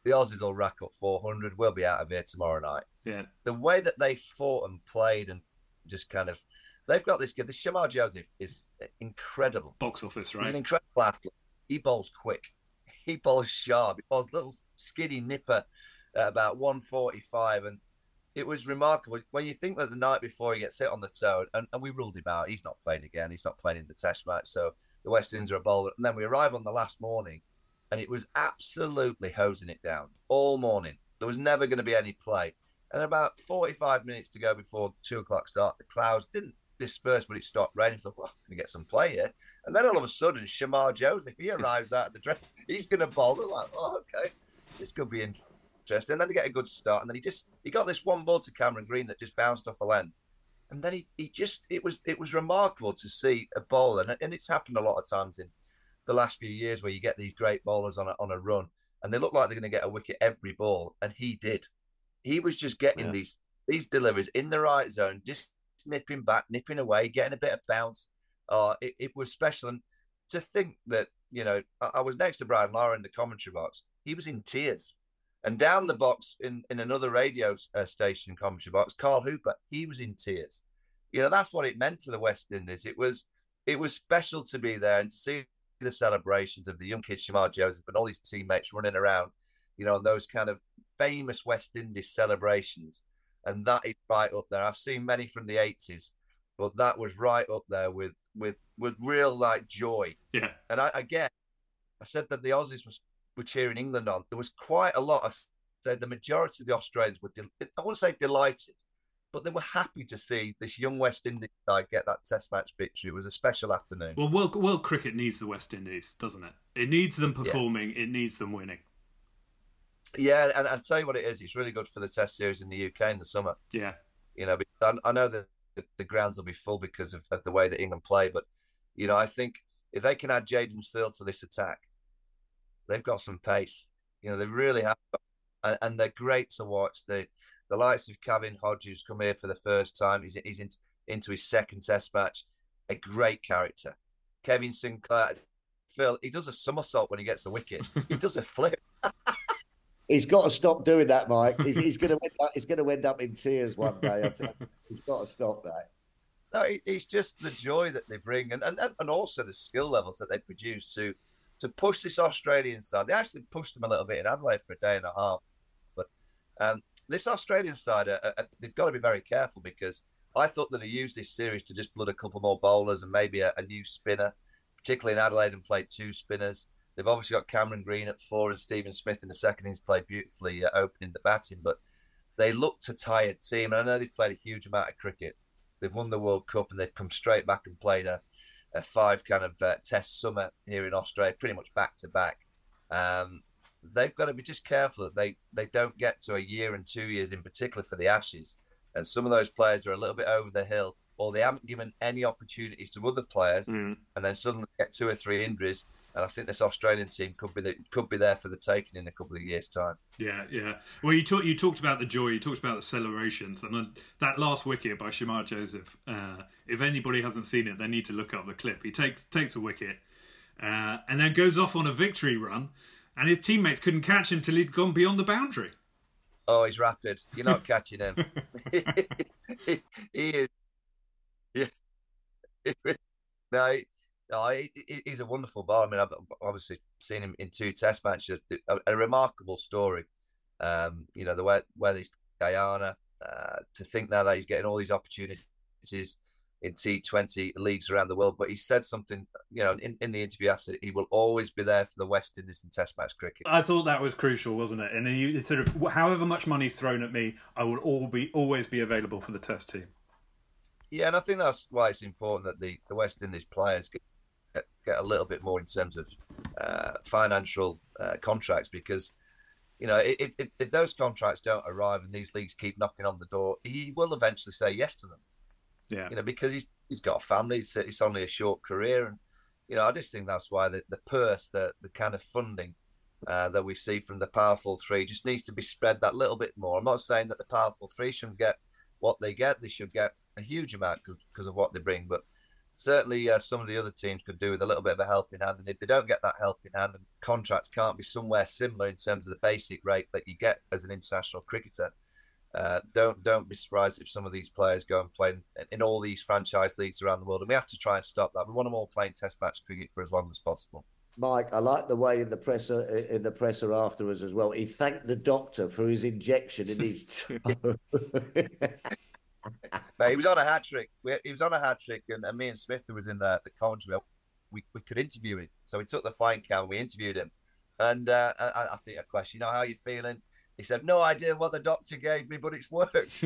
the Aussies will rack up four hundred. We'll be out of here tomorrow night. Yeah. The way that they fought and played and just kind of, they've got this kid. This Shamar Joseph is incredible. Box office, right? He's an incredible athlete. He bowls quick. He bowls sharp. He bowls little skinny nipper at about one forty-five. And it was remarkable. When you think that the night before he gets hit on the toe, and, and we ruled him out. He's not playing again. He's not playing in the test match. So the West Indies are a bowler. And then we arrive on the last morning, and it was absolutely hosing it down all morning. There was never going to be any play. And about forty-five minutes to go before two o'clock start, the clouds didn't disperse, but it stopped raining. So, well, I'm going to get some play here. And then all of a sudden, Shamar Joseph, he arrives out of the dress. He's going to bowl. They're like, oh, okay, this could be interesting. And then they get a good start. And then he just, he got this one ball to Cameron Green that just bounced off a length. And then he, he just, it was it was remarkable to see a bowler. And, and it's happened a lot of times in the last few years where you get these great bowlers on a, on a run. And they look like they're going to get a wicket every ball. And he did. He was just getting yeah. these these deliveries in the right zone, just nipping back, nipping away, getting a bit of bounce. Uh, it, it was special. And to think that, you know, I, I was next to Brian Lara in the commentary box. He was in tears. And down the box in, in another radio uh, station commentary box, Carl Hooper, he was in tears. You know, that's what it meant to the West Indies. It was it was special to be there and to see the celebrations of the young kid, Shamar Joseph, and all his teammates running around, you know, those kind of famous West Indies celebrations. And that is right up there. I've seen many from the eighties, but that was right up there with with with real like joy. Yeah. And I again, I said that the Aussies was, were cheering England on. There was quite a lot. I said the majority of the Australians were, del- I wouldn't say delighted, but they were happy to see this young West Indies side get that Test match victory. It was a special afternoon. Well, world, world cricket needs the West Indies, doesn't it? It needs them performing. Yeah. It needs them winning. Yeah, and I'll tell you what it is. It's really good for the Test series in the U K in the summer. Yeah. You know, because I know that the, the grounds will be full because of, of the way that England play. But, you know, I think if they can add Jaden Searle to this attack, they've got some pace. You know, they really have. And, and they're great to watch. The the likes of Kevin Hodge, who's come here for the first time. He's, he's in, into his second Test match. A great character. Kevin Sinclair. Phil, he does a somersault when he gets the wicket. He does a flip. He's got to stop doing that, Mike. He's, he's going to end up. He's going to end up in tears one day. I tell you. He's got to stop that. No, it's just the joy that they bring, and, and and also the skill levels that they produce to to push this Australian side. They actually pushed them a little bit in Adelaide for a day and a half, but um, this Australian side, uh, uh, they've got to be very careful because I thought that they used this series to just blood a couple more bowlers and maybe a, a new spinner, particularly in Adelaide, and played two spinners. They've obviously got Cameron Green at four and Stephen Smith in the second innings played beautifully uh, opening the batting, but they looked a tired team. And I know they've played a huge amount of cricket. They've won the World Cup and they've come straight back and played a, a five kind of uh, test summer here in Australia, pretty much back to back. Um, they've got to be just careful that they, they don't get to a year and two years in particular for the Ashes. And some of those players are a little bit over the hill or they haven't given any opportunities to other players mm. and then suddenly get two or three injuries. And I think this Australian team could be the, could be there for the taking in a couple of years' time. Yeah, yeah. Well, you talked you talked about the joy, you talked about the celebrations, and then that last wicket by Shamar Joseph. Uh, if anybody hasn't seen it, they need to look up the clip. He takes takes a wicket, uh, and then goes off on a victory run, and his teammates couldn't catch him till he'd gone beyond the boundary. Oh, he's rapid. You're not catching him. he, he is. Yeah. No. No, he, he's a wonderful bowler. I mean, I've obviously seen him in two Test matches. A, a remarkable story. Um, you know, the way where he's Guyana. Uh, to think now that he's getting all these opportunities in T twenty leagues around the world. But he said something, you know, in, in the interview after, he will always be there for the West Indies in Test match cricket. I thought that was crucial, wasn't it? And he sort of, however much money's thrown at me, I will all be always be available for the Test team. Yeah, and I think that's why it's important that the, the West Indies players get get a little bit more in terms of uh, financial uh, contracts because, you know, if, if, if those contracts don't arrive and these leagues keep knocking on the door, he will eventually say yes to them. Yeah. You know, because he's he's got a family, it's, it's only a short career. And, you know, I just think that's why the, the purse, the, the kind of funding uh, that we see from the powerful three just needs to be spread that little bit more. I'm not saying that the powerful three shouldn't get what they get. They should get a huge amount because of what they bring. But certainly uh, some of the other teams could do with a little bit of a helping hand. And if they don't get that helping hand, and contracts can't be somewhere similar in terms of the basic rate that you get as an international cricketer, uh, don't don't be surprised if some of these players go and play in, in all these franchise leagues around the world. And we have to try and stop that. We want them all playing Test match cricket for as long as possible. Mike, I like the way in the presser in the presser afterwards as well. He thanked the doctor for his injection in his toe. But he was on a hat trick. He was on a hat trick, and, and me and Smith, who was in the, the commentary, we, we could interview him. So we took the fine cam, we interviewed him, and uh, I, I think a question, you know, how are you feeling? He said, "No idea what the doctor gave me, but it's worked."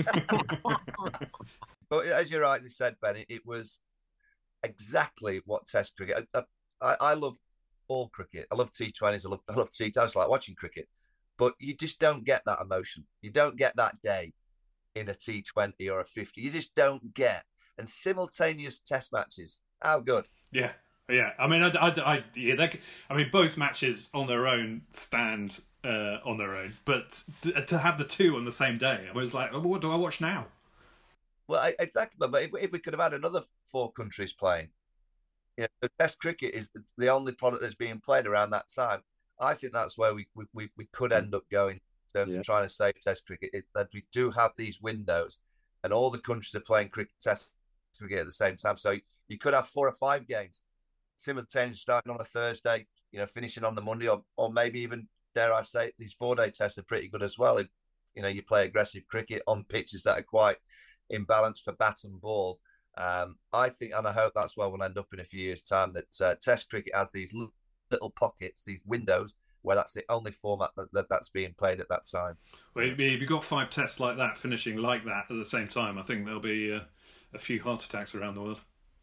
But as you rightly said, Ben, it, it was exactly what Test cricket. I, I, I love all cricket. I love T twenties. I love I love T. I just like watching cricket, but you just don't get that emotion. You don't get that day in a T twenty or a fifty. You just don't get. And simultaneous Test matches, how good? Yeah, yeah. I mean, I, I, I yeah. They, I mean, both matches on their own stand uh, on their own, but to, to have the two on the same day, I was like, oh, what do I watch now? Well, I, exactly. But if, if we could have had another four countries playing, yeah, the Test cricket is the only product that's being played around that time. I think that's where we we, we could end up going. In terms yeah. of trying to save Test cricket, it, that we do have these windows, and all the countries are playing cricket Test cricket at the same time. So you could have four or five games simultaneously, starting on a Thursday, you know, finishing on the Monday, or, or maybe even, dare I say, these four-day tests are pretty good as well. If, you know, you play aggressive cricket on pitches that are quite imbalanced for bat and ball. Um, I think, and I hope that's where we'll end up in a few years' time, that uh, Test cricket has these little pockets, these windows, where that's the only format that, that that's being played at that time. Well, if you've got five tests like that, finishing like that at the same time, I think there'll be uh, a few heart attacks around the world.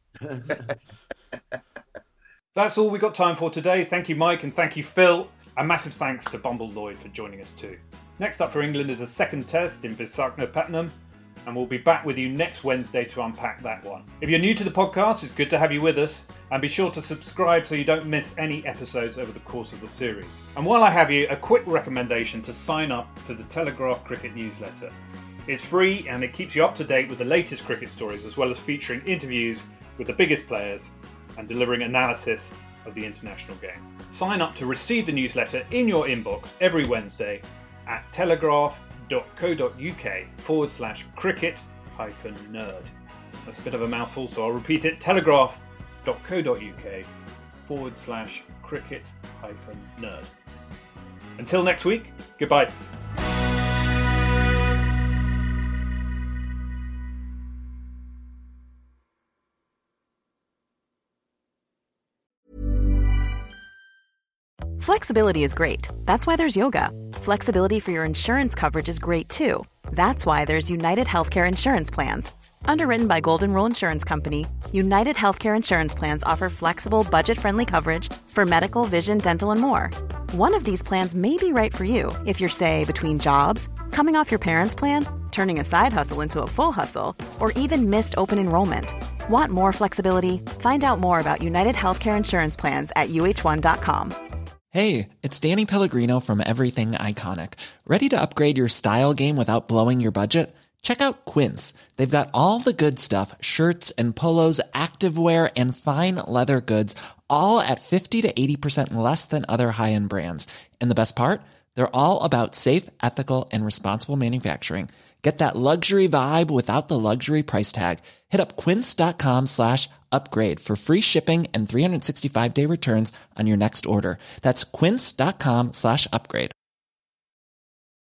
That's all we got time for today. Thank you, Mike, and thank you, Phil. A massive thanks to Bumble Lloyd for joining us too. Next up for England is a second test in Visakhapatnam, and we'll be back with you next Wednesday to unpack that one. If you're new to the podcast, it's good to have you with us, and be sure to subscribe so you don't miss any episodes over the course of the series. And while I have you, a quick recommendation to sign up to the Telegraph Cricket newsletter. It's free and it keeps you up to date with the latest cricket stories, as well as featuring interviews with the biggest players and delivering analysis of the international game. Sign up to receive the newsletter in your inbox every Wednesday at telegraph.co.uk forward slash cricket hyphen nerd. That's a bit of a mouthful, so I'll repeat it. telegraph.co.uk forward slash cricket hyphen nerd. Until next week, goodbye. Flexibility is great. That's why there's yoga. Flexibility for your insurance coverage is great too. That's why there's United Healthcare Insurance Plans. Underwritten by Golden Rule Insurance Company, United Healthcare Insurance Plans offer flexible, budget-friendly coverage for medical, vision, dental, and more. One of these plans may be right for you if you're, say, between jobs, coming off your parents' plan, turning a side hustle into a full hustle, or even missed open enrollment. Want more flexibility? Find out more about United Healthcare Insurance Plans at U H one dot com. Hey, it's Danny Pellegrino from Everything Iconic. Ready to upgrade your style game without blowing your budget? Check out Quince. They've got all the good stuff, shirts and polos, activewear, and fine leather goods, all at fifty to eighty percent less than other high-end brands. And the best part? They're all about safe, ethical, and responsible manufacturing. Get that luxury vibe without the luxury price tag. Hit up quince.com slash upgrade for free shipping and three sixty-five day returns on your next order. That's quince.com slash upgrade.